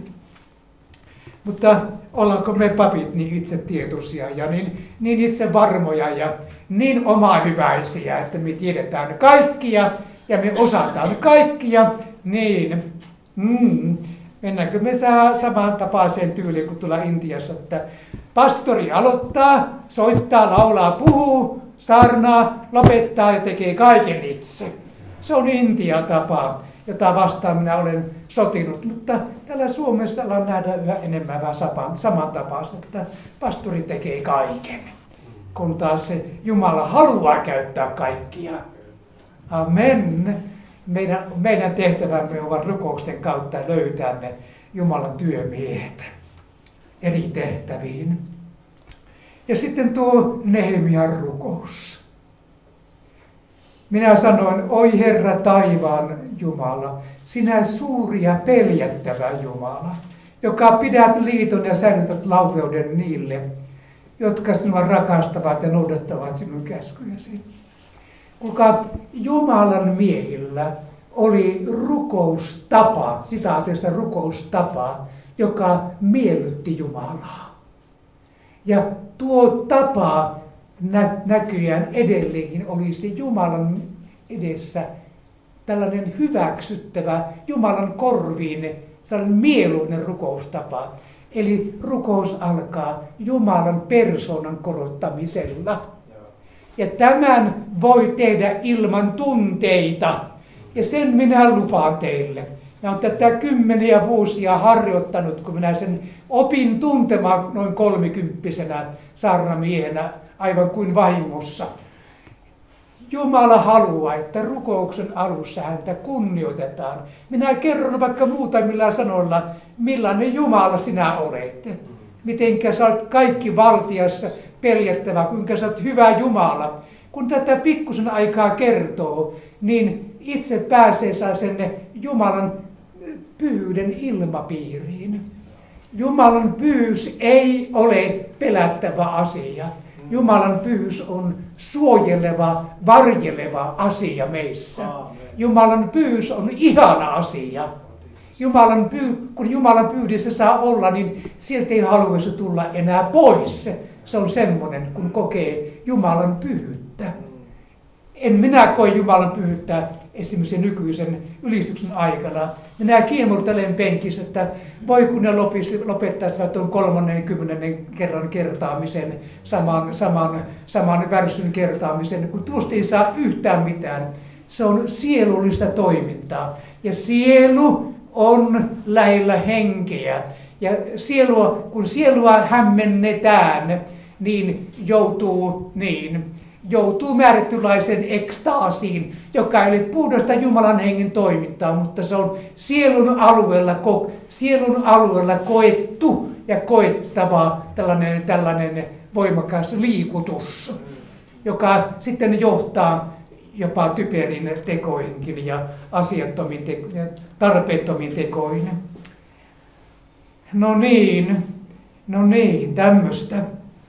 Mutta ollaanko me papit niin itse tietoisia ja niin itse varmoja ja niin omahyväisiä, että me tiedetään kaikkia ja me osataan kaikkia, niin mennäänkö me samaan tapaiseen tyyliin kuin tuolla Intiassa, että pastori aloittaa, soittaa, laulaa, puhuu, saarnaa, lopettaa ja tekee kaiken itse. Se on Intia-tapa, jota vastaan minä olen sotinut, mutta täällä Suomessa ollaan nähdä yhä enemmän vähän samantapaista, että pastori tekee kaiken, kun taas se Jumala haluaa käyttää kaikkia. Amen. Meidän tehtävämme ovat rukousten kautta löytää ne Jumalan työmiehet eri tehtäviin. Ja sitten tuo Nehemian rukous. Minä sanoin, oi Herra taivaan Jumala, sinä suuri ja peljättävä Jumala, joka pidät liiton ja säilytät laupeuden niille, jotka sinua rakastavat ja noudattavat sinun käskyjäsi. Kuulkaa, Jumalan miehillä oli rukoustapa, sitaatista rukoustapa, joka miellytti Jumalaa. Ja tuo tapa näkyään edelleenkin olisi Jumalan edessä tällainen hyväksyttävä, Jumalan korviin sellainen mieluinen rukoustapa. Eli rukous alkaa Jumalan persoonan korottamisella. Ja tämän voi tehdä ilman tunteita. Ja sen minä lupaan teille. Mä olen tätä 10 vuosia harjoittanut, kun minä sen opin tuntemaan noin 30-vuotiaana saarnamiehenä, aivan kuin vahingossa. Jumala haluaa, että rukouksen alussa häntä kunnioitetaan. Minä kerron vaikka muutamilla sanoilla, millainen Jumala sinä olet. Mitenkä sä olet kaikki valtiassa peljättävä, kuinka sä olet hyvä Jumala. Kun tätä pikkusen aikaa kertoo, niin itse pääsee sen Jumalan pyhyyden ilmapiiriin. Jumalan pyhyys ei ole pelättävä asia. Jumalan pyhyys on suojeleva, varjeleva asia meissä. Jumalan pyhyys on ihana asia. Kun Jumalan pyydessä saa olla, niin sieltä ei haluaisi tulla enää pois. Se on semmoinen, kun kokee Jumalan pyhyyttä. En minä koe Jumalan pyhyyttä esimerkiksi nykyisen ylistyksen aikana. Minä kiemurtelen penkissä, että voi kun ne lopettaisivat tuon 30. kerran kertaamisen, saman värsyn kertaamisen, kun tuosta ei saa yhtään mitään. Se on sielullista toimintaa. Ja sielu on lähellä henkeä. Ja kun sielua hämmennetään, niin joutuu määrättylaisen ekstaasiin, joka ei ole puhdasta Jumalan hengen toimintaa, mutta se on sielun alueella koettu ja koettava tällainen voimakas liikutus, joka sitten johtaa jopa typerin tekoihinkin ja asiattomiin tarpeettomiin tekoihin. No niin, tämmöistä.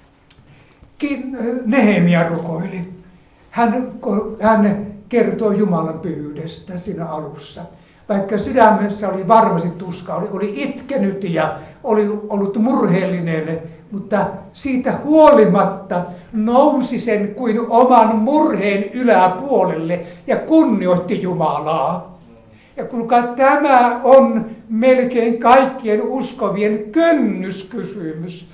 Nehemia rukoili. Hän kertoi Jumalan pyhyydestä siinä alussa. Vaikka sydämessä oli varmasti tuska, oli itkenyt ja oli ollut murheellinen, mutta siitä huolimatta nousi sen kuin oman murheen yläpuolelle ja kunnioitti Jumalaa. Ja kuulkaa, tämä on melkein kaikkien uskovien kynnyskysymys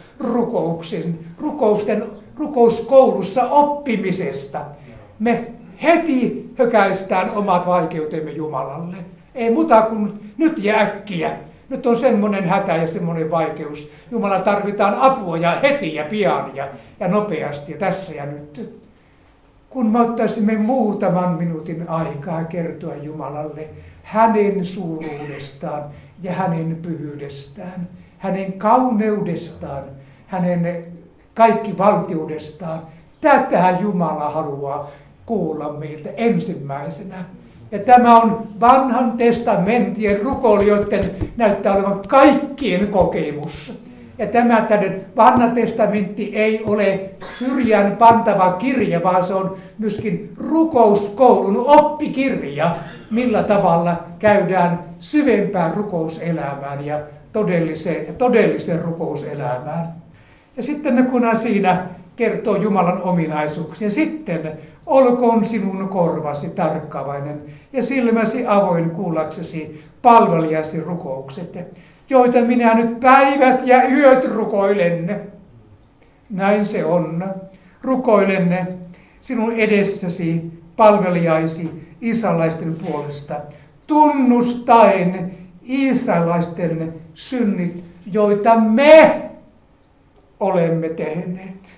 rukouskoulussa oppimisesta. Me heti hökäistään omat vaikeutemme Jumalalle. Ei muuta kuin nyt ja äkkiä. Nyt on semmoinen hätä ja semmoinen vaikeus. Jumala tarvitaan apua ja heti ja pian ja nopeasti ja tässä ja nyt. Kun me ottaisimme muutaman minuutin aikaa kertoa Jumalalle hänen suuruudestaan ja hänen pyhyydestään, hänen kauneudestaan, hänen kaikkivaltiudestaan. Tätä Jumala haluaa kuulla meiltä ensimmäisenä. Ja tämä on vanhan testamentin rukoilijoiden näyttää olevan kaikkien kokemus. Ja tämä vanha testamentti ei ole syrjään pantava kirja, vaan se on myöskin rukouskoulun oppikirja, millä tavalla käydään syvempään rukouselämään ja todelliseen rukouselämään. Ja sitten kun siinä kertoo Jumalan ominaisuuksia, sitten olkoon sinun korvasi tarkkaavainen ja silmäsi avoin kuullaksesi palvelijasi rukoukset, joita minä nyt päivät ja yöt rukoilen. Näin se on. Rukoilen sinun edessäsi palvelijaisi israelaisten puolesta, tunnustaen israelaisten synnit, joita me olemme tehneet.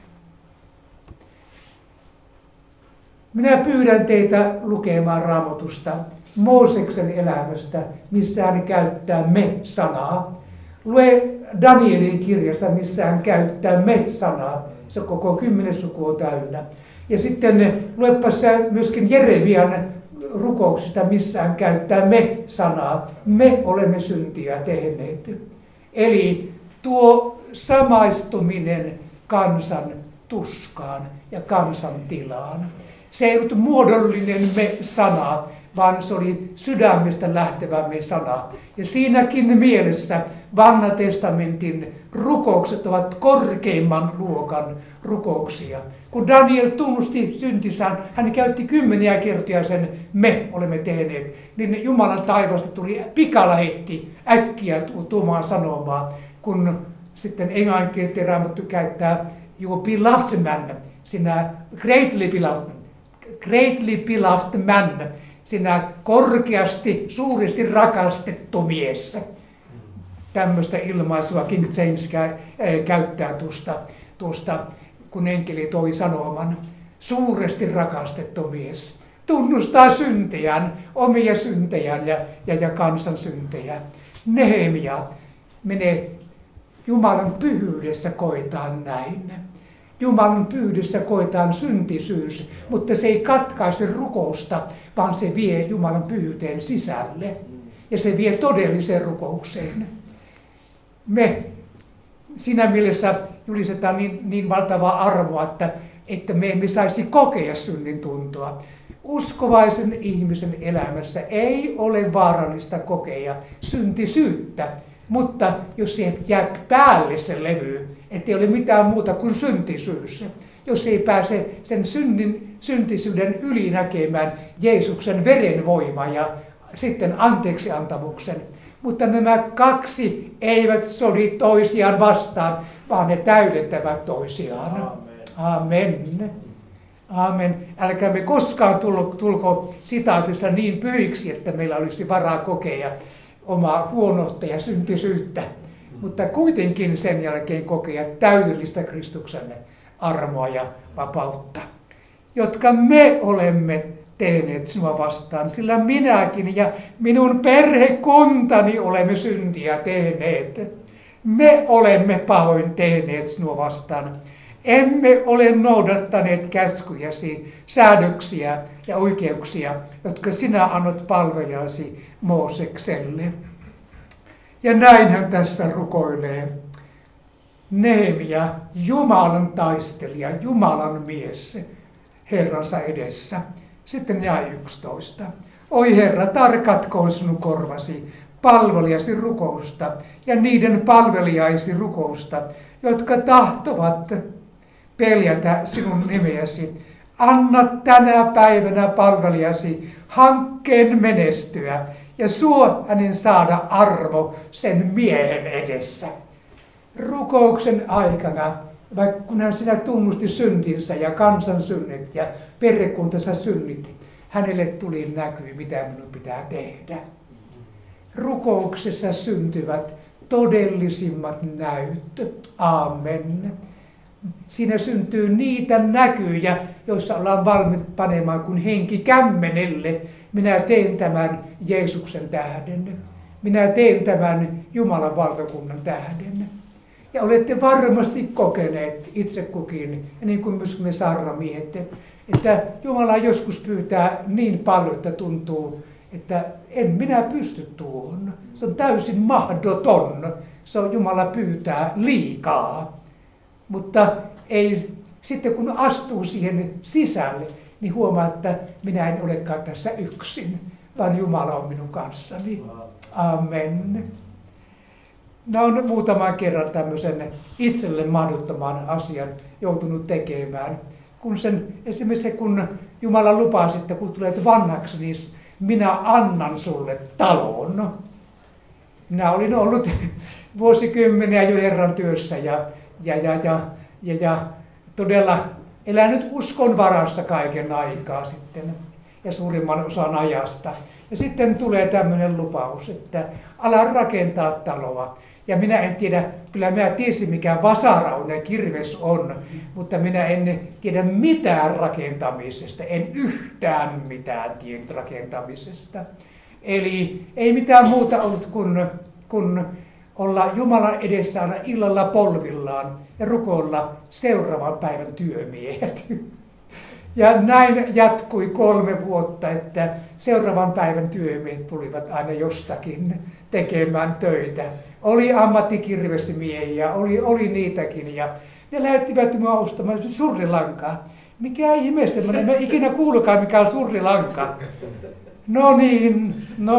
Minä pyydän teitä lukemaan Raamatusta Mooseksen elämästä, missä hän käyttää me-sanaa. Lue Danielin kirjasta, missä hän käyttää me-sanaa. Se koko 10 suku on täynnä. Ja sitten luepa myöskin Jeremian rukouksista, missä hän käyttää me-sanaa. Me olemme syntiä tehneet. Eli tuo samaistuminen kansan tuskaan ja kansan tilaan. Se ei ollut muodollinen me-sana, vaan se oli sydämestä lähtevä me-sana. Ja siinäkin mielessä Vanhan testamentin rukoukset ovat korkeimman luokan rukouksia. Kun Daniel tunnusti syntisään, hän käytti 10 kertoja sen me olemme tehneet, niin Jumalan taivasta tuli pikalähetti äkkiä tuomaan sanomaan, kun sitten englanninkielinen Raamattu käyttää you beloved man, sinä greatly beloved man, sinä korkeasti, suuresti rakastettu mies. Tämmöistä ilmaisua King James käyttää tuosta, kun enkeli toi sanoman. Suuresti rakastettu mies. Tunnustaa syntejään, omia syntejään ja kansan syntejä. Nehemia menee Jumalan pyhyydessä koetaan näin. Jumalan pyydessä koetaan syntisyys, mutta se ei katkaise rukousta, vaan se vie Jumalan pyhyyteen sisälle. Ja se vie todelliseen rukoukseen. Me siinä mielessä julistetaan niin valtavaa arvoa, että me emme saisi kokea synnin tuntoa. Uskovaisen ihmisen elämässä ei ole vaarallista kokea syntisyyttä, mutta jos se jää päälle se levy, ettei ole mitään muuta kuin syntisyys, jos ei pääse sen syntisyyden yli näkemään Jeesuksen verenvoima ja sitten anteeksiantamuksen. Mutta nämä kaksi eivät sodi toisiaan vastaan, vaan ne täydentävät toisiaan. Amen. Amen. Älkäämme koskaan tulko sitaatissa niin pyhiksi, että meillä olisi varaa kokea omaa huonoutta ja syntisyyttä. Mutta kuitenkin sen jälkeen kokea täydellistä Kristuksen armoa ja vapautta, jotka me olemme tehneet sinua vastaan, sillä minäkin ja minun perhekuntani olemme syntiä tehneet. Me olemme pahoin tehneet sinua vastaan. Emme ole noudattaneet käskyjäsi, säädöksiä ja oikeuksia, jotka sinä annot palvelijasi Moosekselle. Ja näin hän tässä rukoilee. Nehemia, Jumalan taistelija, Jumalan mies Herransa edessä. Sitten jae 11. Oi Herra, tarkatkoon sinun korvasi palvelijasi rukousta ja niiden palvelijaisi rukousta, jotka tahtovat peljätä sinun nimeäsi. Anna tänä päivänä palvelijasi hankkeen menestyä ja suo hänen saada arvo sen miehen edessä. Rukouksen aikana, vaikka kun hän sinä tunnusti syntinsä ja kansan synnit ja perhekuntansa synnit, hänelle tuli näkyy, mitä minun pitää tehdä. Rukouksessa syntyvät todellisimmat näyt. Amen. Siinä syntyy niitä näkyjä, joissa ollaan valmiit panemaan kun henki kämmenelle. Minä teen tämän Jeesuksen tähden. Minä teen tämän Jumalan valtakunnan tähden. Ja olette varmasti kokeneet itse kukin, ja niin kuin myös me saarnamiehet, että Jumala joskus pyytää niin paljon, että tuntuu, että en minä pysty tuohon. Se on täysin mahdoton. Se on Jumala pyytää liikaa. Mutta ei, sitten kun astuu siihen sisälle, niin huomaa, että minä en olekaan tässä yksin, vaan Jumala on minun kanssani. Amen. Mä olen muutaman kerran tämmöisen itselle mahdottoman asian joutunut tekemään. Esimerkiksi kun Jumala lupasi, että kun tulet vanhaksi, niin minä annan sulle talon. Minä olin ollut vuosikymmeniä jo Herran työssä ja todella elänyt uskon varassa kaiken aikaa sitten ja suurimman osan ajasta. Ja sitten tulee tämmöinen lupaus, että ala rakentaa taloa. Ja minä en tiedä, kyllä minä tiesin mikä vasaraune kirves on, mutta minä en tiedä mitään rakentamisesta, en yhtään mitään tiennyt rakentamisesta. Eli ei mitään muuta ollut kuin olla Jumalan edessä aina illalla polvillaan ja rukoilla seuraavan päivän työmiehet. Ja näin jatkui 3 vuotta, että seuraavan päivän työmiehet tulivat aina jostakin tekemään töitä. Oli ammattikirvesimiehiä, oli niitäkin ja ne lähettivät minua ostamaan surrilankaa. Mikä ihme semmoinen, en ikinä kuulukaan mikä on surrilanka. No niin,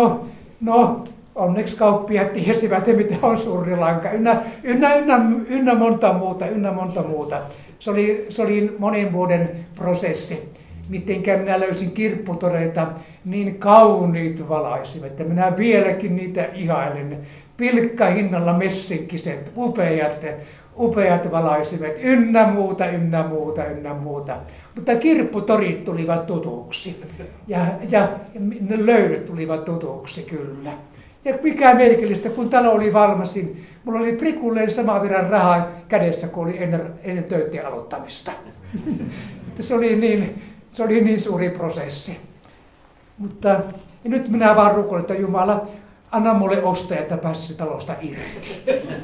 onneksi kauppiaat tiesivät, mitä on surrilanka, ynnä monta muuta. Se oli monen vuoden prosessi. Mitenkä minä löysin kirpputoreita, niin kauniit valaisimet, että minä vieläkin niitä ihailen. Pilkkahinnalla messinkiset, upeat valaisimet, ynnä muuta. Mutta kirpputorit tulivat tutuksi ja ne löydöt tulivat tutuksi kyllä. Ja mikä merkillistä, kun talo oli valmis, niin mulla oli prikulleen saman verran rahaa kädessä, kuin oli ennen töiden aloittamista. Se oli niin suuri prosessi. Mutta nyt minä vaan rukoilen, että Jumala, anna mulle ostaja, että pääsisi talosta irti.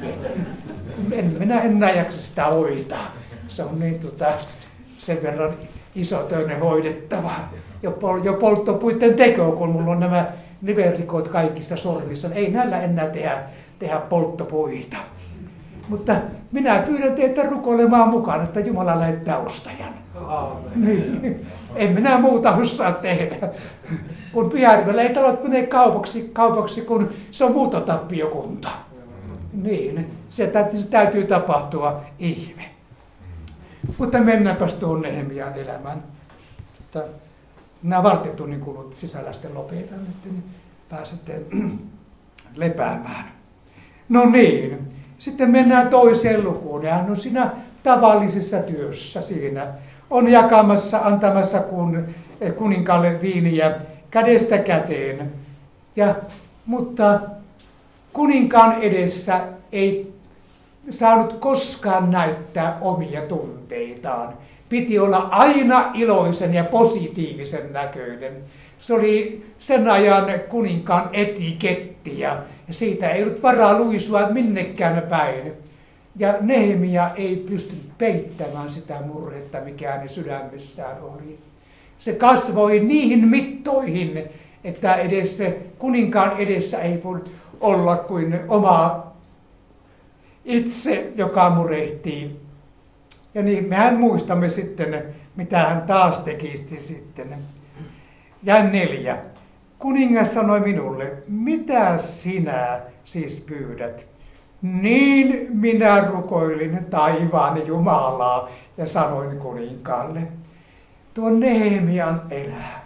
En minä enää jaksa sitä hoitaa. Se on niin sen verran isotöinen hoidettava. Jo polttopuitten teko, kun mulla on nämä nivelrikot kaikissa sormissa. Ei näillä enää tehdä polttopuita. Mutta minä pyydän teitä rukoilemaan mukaan, että Jumala lähettää ostajan. Niin. En minä muuta osaa tehdä. Kun Pyhäjärvellä ei talot mene kaupaksi, kun se on muuttotappiokunta. Niin, se täytyy tapahtua ihme. Mutta mennäänpäs tuon Nehemian elämään. Nämä varttitunnin kulut sisällä sitten lopetan, niin pääsette lepäämään. No niin, sitten mennään toiseen lukuun. Ja hän on siinä tavallisessa työssä siinä. On jakamassa, antamassa kuninkaalle viiniä kädestä käteen. Mutta kuninkaan edessä ei saanut koskaan näyttää omia tunteitaan. Piti olla aina iloisen ja positiivisen näköinen. Se oli sen ajan kuninkaan etiketti ja siitä ei ollut varaa luisua minnekään päin. Ja Nehemia ei pystynyt peittämään sitä murhetta, mikä hänen sydämessään oli. Se kasvoi niihin mittoihin, että edes se kuninkaan edessä ei voi olla kuin oma itse, joka murehtii. Ja niin mehän muistamme sitten, mitä hän taas teki sitten. Ja 4. Kuningas sanoi minulle, mitä sinä siis pyydät? Niin minä rukoilin taivaan Jumalaa ja sanoin kuninkaalle, tuo Nehemian elämä.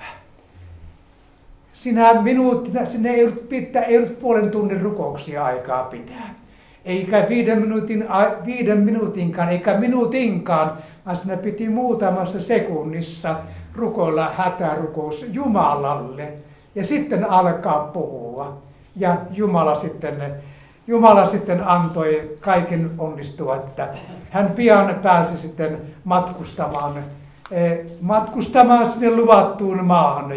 Sinä ei ollut puolen tunnin rukouksia aikaa pitää. Eikä 5 minuutinkaan, eikä minuutinkaan, vaan siinä piti muutamassa sekunnissa rukoilla hätärukous Jumalalle. Ja sitten alkaa puhua. Ja Jumala sitten antoi kaiken onnistua, että hän pian pääsi sitten matkustamaan sinne luvattuun maahan.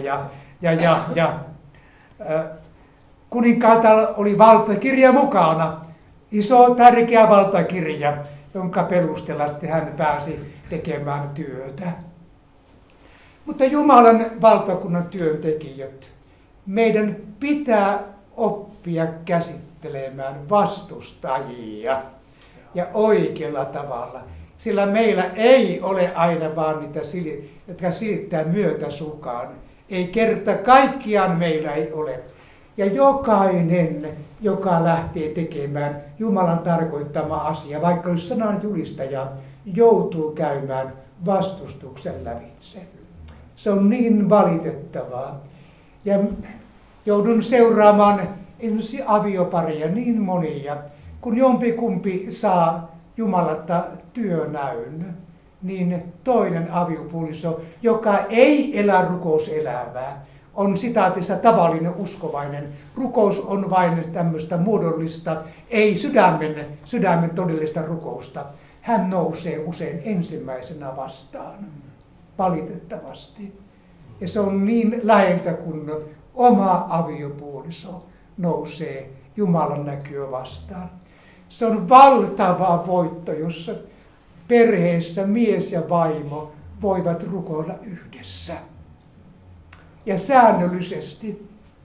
Kuninkaalta oli valtakirja mukana, iso tärkeä valtakirja, jonka perusteella sitten hän pääsi tekemään työtä. Mutta Jumalan valtakunnan työntekijät, meidän pitää oppia käsittelemään vastustajia ja oikealla tavalla. Sillä meillä ei ole aina vaan niitä, jotka silittää myötäsukaan. Ei kerta kaikkiaan meillä ei ole. Ja jokainen, joka lähtee tekemään Jumalan tarkoittama asia, vaikka olisi sananjulistaja, joutuu käymään vastustuksen lävitse. Se on niin valitettavaa. Ja joudun seuraamaan esimerkiksi avioparia niin monia, kun jompikumpi saa Jumalalta työnäyn, niin toinen aviopuoliso, joka ei elä rukouselämää, on sitaatissa tavallinen uskovainen. Rukous on vain tämmöistä muodollista, ei sydämen todellista rukousta. Hän nousee usein ensimmäisenä vastaan, valitettavasti. Ja se on niin läheltä, kun oma aviopuoliso nousee Jumalan näkyä vastaan. Se on valtava voitto, jossa perheessä mies ja vaimo voivat rukoilla yhdessä. Ja säännöllisesti.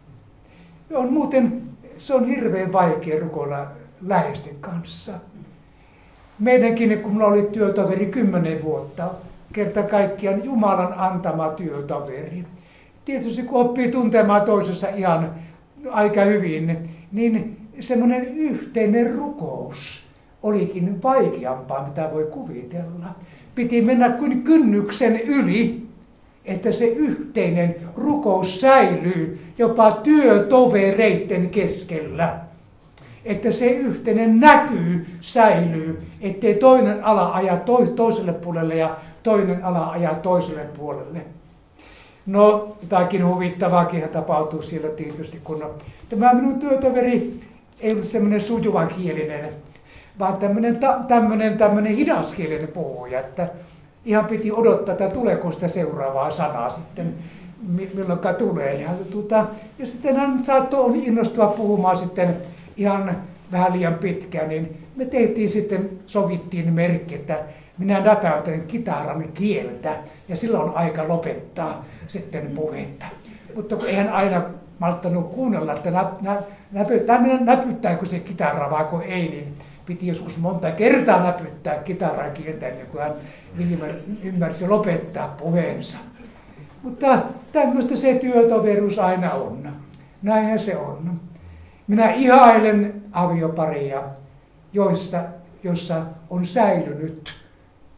Se on hirveän vaikea rukoilla läheisten kanssa. Meidänkin, kun minulla oli työtoveri 10 vuotta, kerta kaikkiaan Jumalan antama työtoveri. Tietysti kun oppii tuntemaan toisessa ihan aika hyvin, niin semmoinen yhteinen rukous olikin vaikeampaa, mitä voi kuvitella. Piti mennä kuin kynnyksen yli, että se yhteinen rukous säilyy jopa työtovereiden keskellä. Että se yhteinen näkyy säilyy, ettei toinen ala aja toiselle puolelle ja toinen ala ajaa toiselle puolelle. No, jotakin huvittavaakin tapahtuu siellä tietysti, kun tämä minun työtoveri ei ollut semmoinen sujuvakielinen, vaan tämmöinen hidaskielinen puhuja, että ihan piti odottaa, että tuleeko sitä seuraavaa sanaa sitten, milloinkaan tulee. Ja sitten hän saattoi innostua puhumaan sitten ihan vähän liian pitkään, niin me sovittiin merkki, että minä näpäytän kitaran kieltä ja silloin on aika lopettaa sitten puhetta. Mutta kun eihän aina malttanut kuunnella, että näpyttääkö se kitara vai kun ei, niin piti joskus monta kertaa näpyttää kitaran kieltä ennen kuin hän ymmärsi lopettaa puheensa. Mutta tämmöistä se työtoveruus aina on. Näinhän se on. Minä ihailen aviopareja, joissa on säilynyt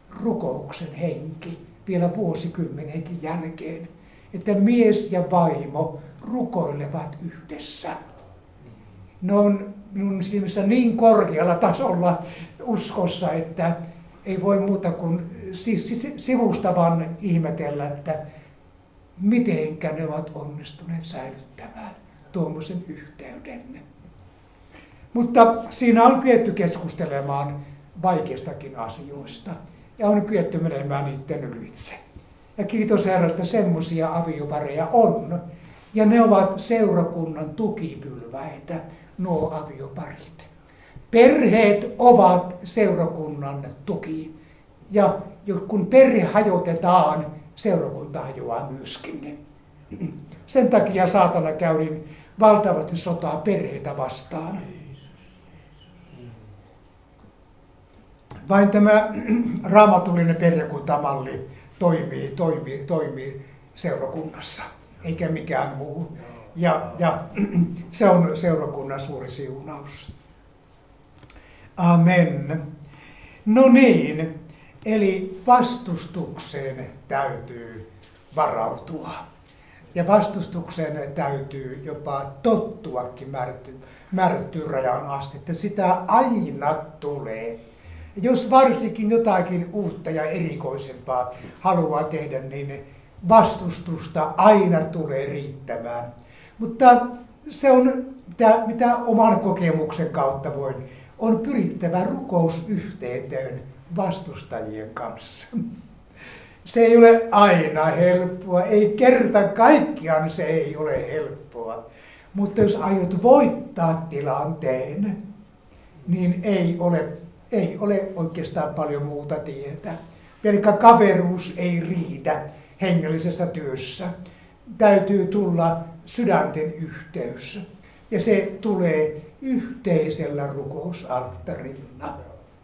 rukouksen henki vielä vuosikymmenenkin jälkeen, että mies ja vaimo rukoilevat yhdessä. Ne on minun silmissä niin korkealla tasolla uskossa, että ei voi muuta kuin sivusta vaan ihmetellä, että mitenkä ne ovat onnistuneet säilyttämään tuommoisen yhteyden. Mutta siinä on kyetty keskustelemaan vaikeistakin asioista ja on kyetty menemään niiden ylitse. Ja kiitos Herralle, että semmoisia aviopareja on. Ja ne ovat seurakunnan tukipylväitä, nuo avioparit. Perheet ovat seurakunnan tuki. Ja kun perhe hajotetaan, seurakunta hajoaa myöskin. Sen takia saatana käy niin valtavasti sotaa perheitä vastaan. Vain tämä raamatullinen perhekuntamalli toimii seurakunnassa, eikä mikään muu. Ja se on seurakunnan suuri siunaus. Amen. No niin, eli vastustukseen täytyy varautua. Ja vastustukseen täytyy jopa tottuakin määrättyyn rajan asti, että sitä aina tulee. Jos varsinkin jotakin uutta ja erikoisempaa haluaa tehdä, niin vastustusta aina tulee riittämään. Mutta se on, mitä oman kokemuksen kautta voin, on pyrittävä rukousyhteyteen vastustajien kanssa. Se ei ole aina helppoa, ei kerta kaikkiaan se ei ole helppoa. Mutta jos aiot voittaa tilanteen, niin ei ole oikeastaan paljon muuta tietä. Pelkkä kaveruus ei riitä hengellisessä työssä. Täytyy tulla sydänten yhteys. Ja se tulee yhteisellä rukousalttarilla.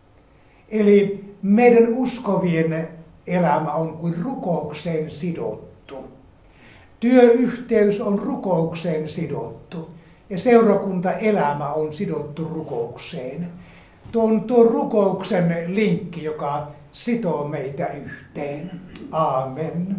Eli meidän uskovien elämä on kuin rukoukseen sidottu. Työyhteys on rukoukseen sidottu. Ja seurakuntaelämä on sidottu rukoukseen. Tuo rukouksen linkki, joka sitoo meitä yhteen. Aamen.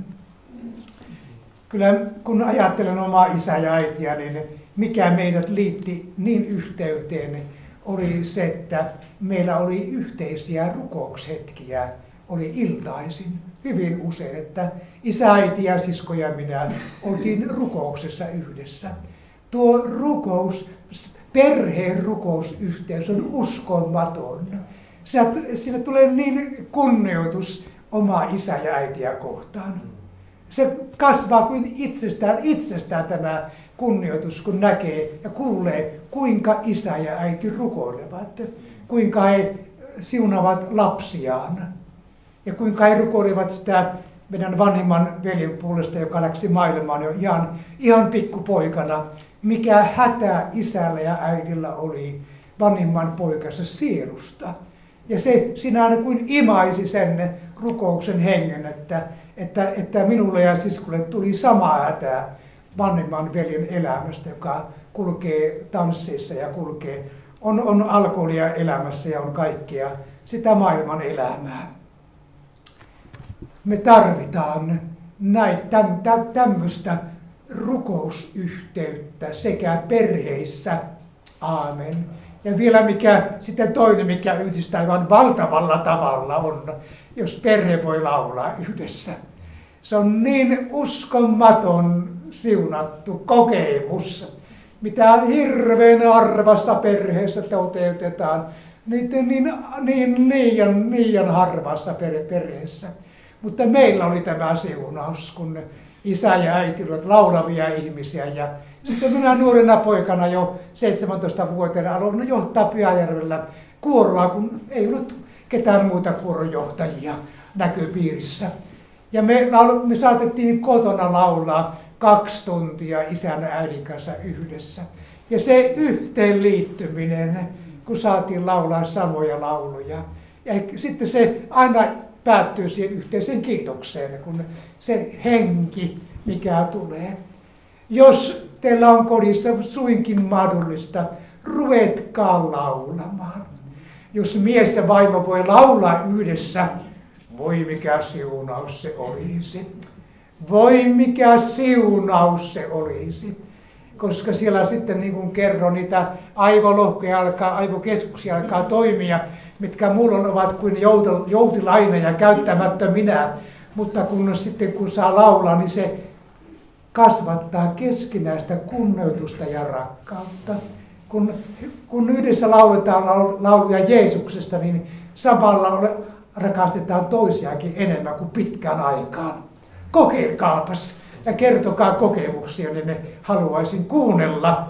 Kyllä kun ajattelen omaa isää ja äitiä, niin mikä meidät liitti niin yhteyteen oli se, että meillä oli yhteisiä rukoushetkiä, oli iltaisin hyvin usein, että isä, äiti ja sisko ja minä oltiin rukouksessa yhdessä. Tuo rukous, perheen rukousyhteys on uskomaton. Siinä tulee niin kunnioitus omaa isä ja äitiä kohtaan. Se kasvaa kuin itsestään tämä kunnioitus, kun näkee ja kuulee, kuinka isä ja äiti rukoilevat, kuinka he siunavat lapsiaan ja kuinka he rukoilevat sitä meidän vanhimman veljen puolesta, joka läksi maailmaan jo ihan pikkupoikana. Mikä hätä isällä ja äidillä oli vanhimman poikansa sielusta. Ja se sinä kuin imaisi sen rukouksen hengen, että minulle ja siskolle tuli sama hätä vanhemman veljen elämästä, joka kulkee tansseissa ja on alkoholia elämässä ja on kaikkea sitä maailman elämää. Me tarvitaan tämmöistä rukousyhteyttä sekä perheissä. Aamen. Ja vielä sitten toinen, mikä yhdistää aivan valtavalla tavalla on, jos perhe voi laulaa yhdessä. Se on niin uskomaton siunattu kokemus, mitä hirveän harvassa perheessä toteutetaan. Niiden liian harvassa perheessä. Mutta meillä oli tämä siunaus, kun isä ja äiti olivat laulavia ihmisiä. Ja sitten minä nuorena poikana jo 17-vuotiaana aloin johtaa Pyhäjärvellä kuoroa, kun ei ollut ketään muita kuoronjohtajia näköpiirissä. Ja me saatettiin kotona laulaa 2 tuntia isän ja äidin kanssa yhdessä. Ja se yhteenliittyminen, kun saatiin laulaa samoja lauluja. Ja sitten se aina päättyy siihen yhteiseen kiitokseen, kun se henki, mikä tulee. Jos teillä on kodissa suinkin mahdollista, ruvetkaa laulamaan. Jos mies ja vaimo voi laulaa yhdessä Voi mikä siunaus se olisi. Voi mikä siunaus se olisi. Koska siellä sitten niin kuin kerron, niitä aivokeskuksia alkaa toimia, mitkä mulla ovat kuin joutilaina ja käyttämättöminä. Mutta kun saa laulaa, niin se kasvattaa keskinäistä kunnioitusta ja rakkautta. Kun yhdessä lauletaan lauluja Jeesuksesta, niin samalla rakastetaan toisiakin enemmän kuin pitkään aikaan. Kokeilkaapas ja kertokaa kokemuksia, niin ne haluaisin kuunnella.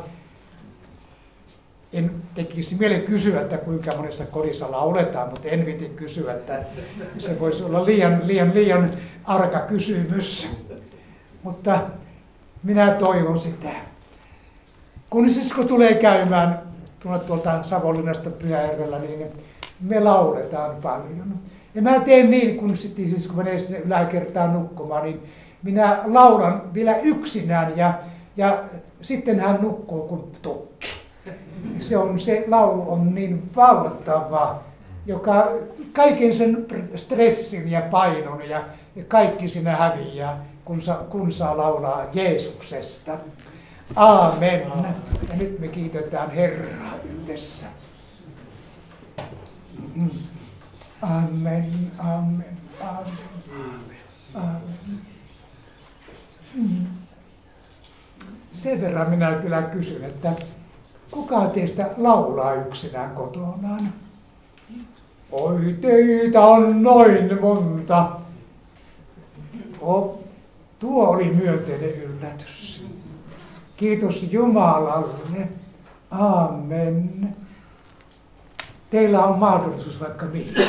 En tekisi mieli kysyä, että kuinka monessa kodissa lauletaan, mutta en viitin kysyä, että se voisi olla liian arka kysymys. Mutta minä toivon sitä. Kun sisko tulee käymään tuolta Savonlinnasta Pyhäjärvellä, niin me lauletaan paljon. Ja mä teen niin, kun sitten sisko menee sinne yläkertaan nukkumaan, niin minä laulan vielä yksinään ja sitten hän nukkuu kuin tukki. Se laulu on niin valtava, joka kaiken sen stressin ja painon ja kaikki siinä häviää, kun saa laulaa Jeesuksesta. Aamen. Ja nyt me kiitetään Herraa yhdessä. Amen, amen, amen, amen. Sen verran minä kyllä kysyn, että kuka teistä laulaa yksinään kotonaan? Oi teitä on noin monta. Tuo oli myönteinen yllätys. Kiitos Jumalalle. Amen. Teillä on mahdollisuus vaikka mihinkään.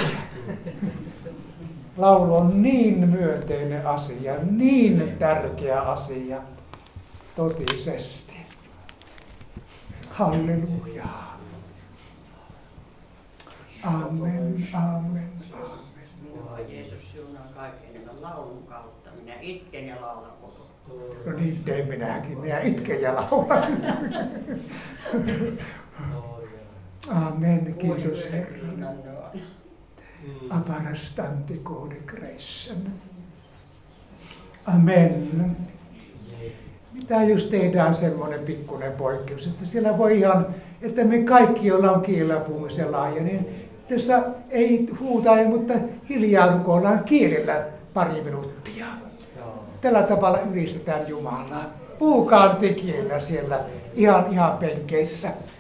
Laulu on niin myönteinen asia, niin tärkeä asia, totisesti. Halleluja. Amen, amen, amen. Minua Jeesus siunaa kaiken enemmän laulun kautta. Minä itken ja laulan koko. No niin teen minäkin. Minä itken ja laulan. Amen, kiitos Herralle. Aparastanti code crescen. Amen. Mitä jos tehdään semmoinen pikkuinen poikkeus, että siellä voi ihan, että me kaikki, joilla on kielellä puhumisen laaja, niin tässä ei huuta, mutta hiljaa rukoillaan kielellä pari minuuttia. Tällä tavalla ylistetään Jumalaa. Puhukaan tekijöillä siellä ihan penkeissä.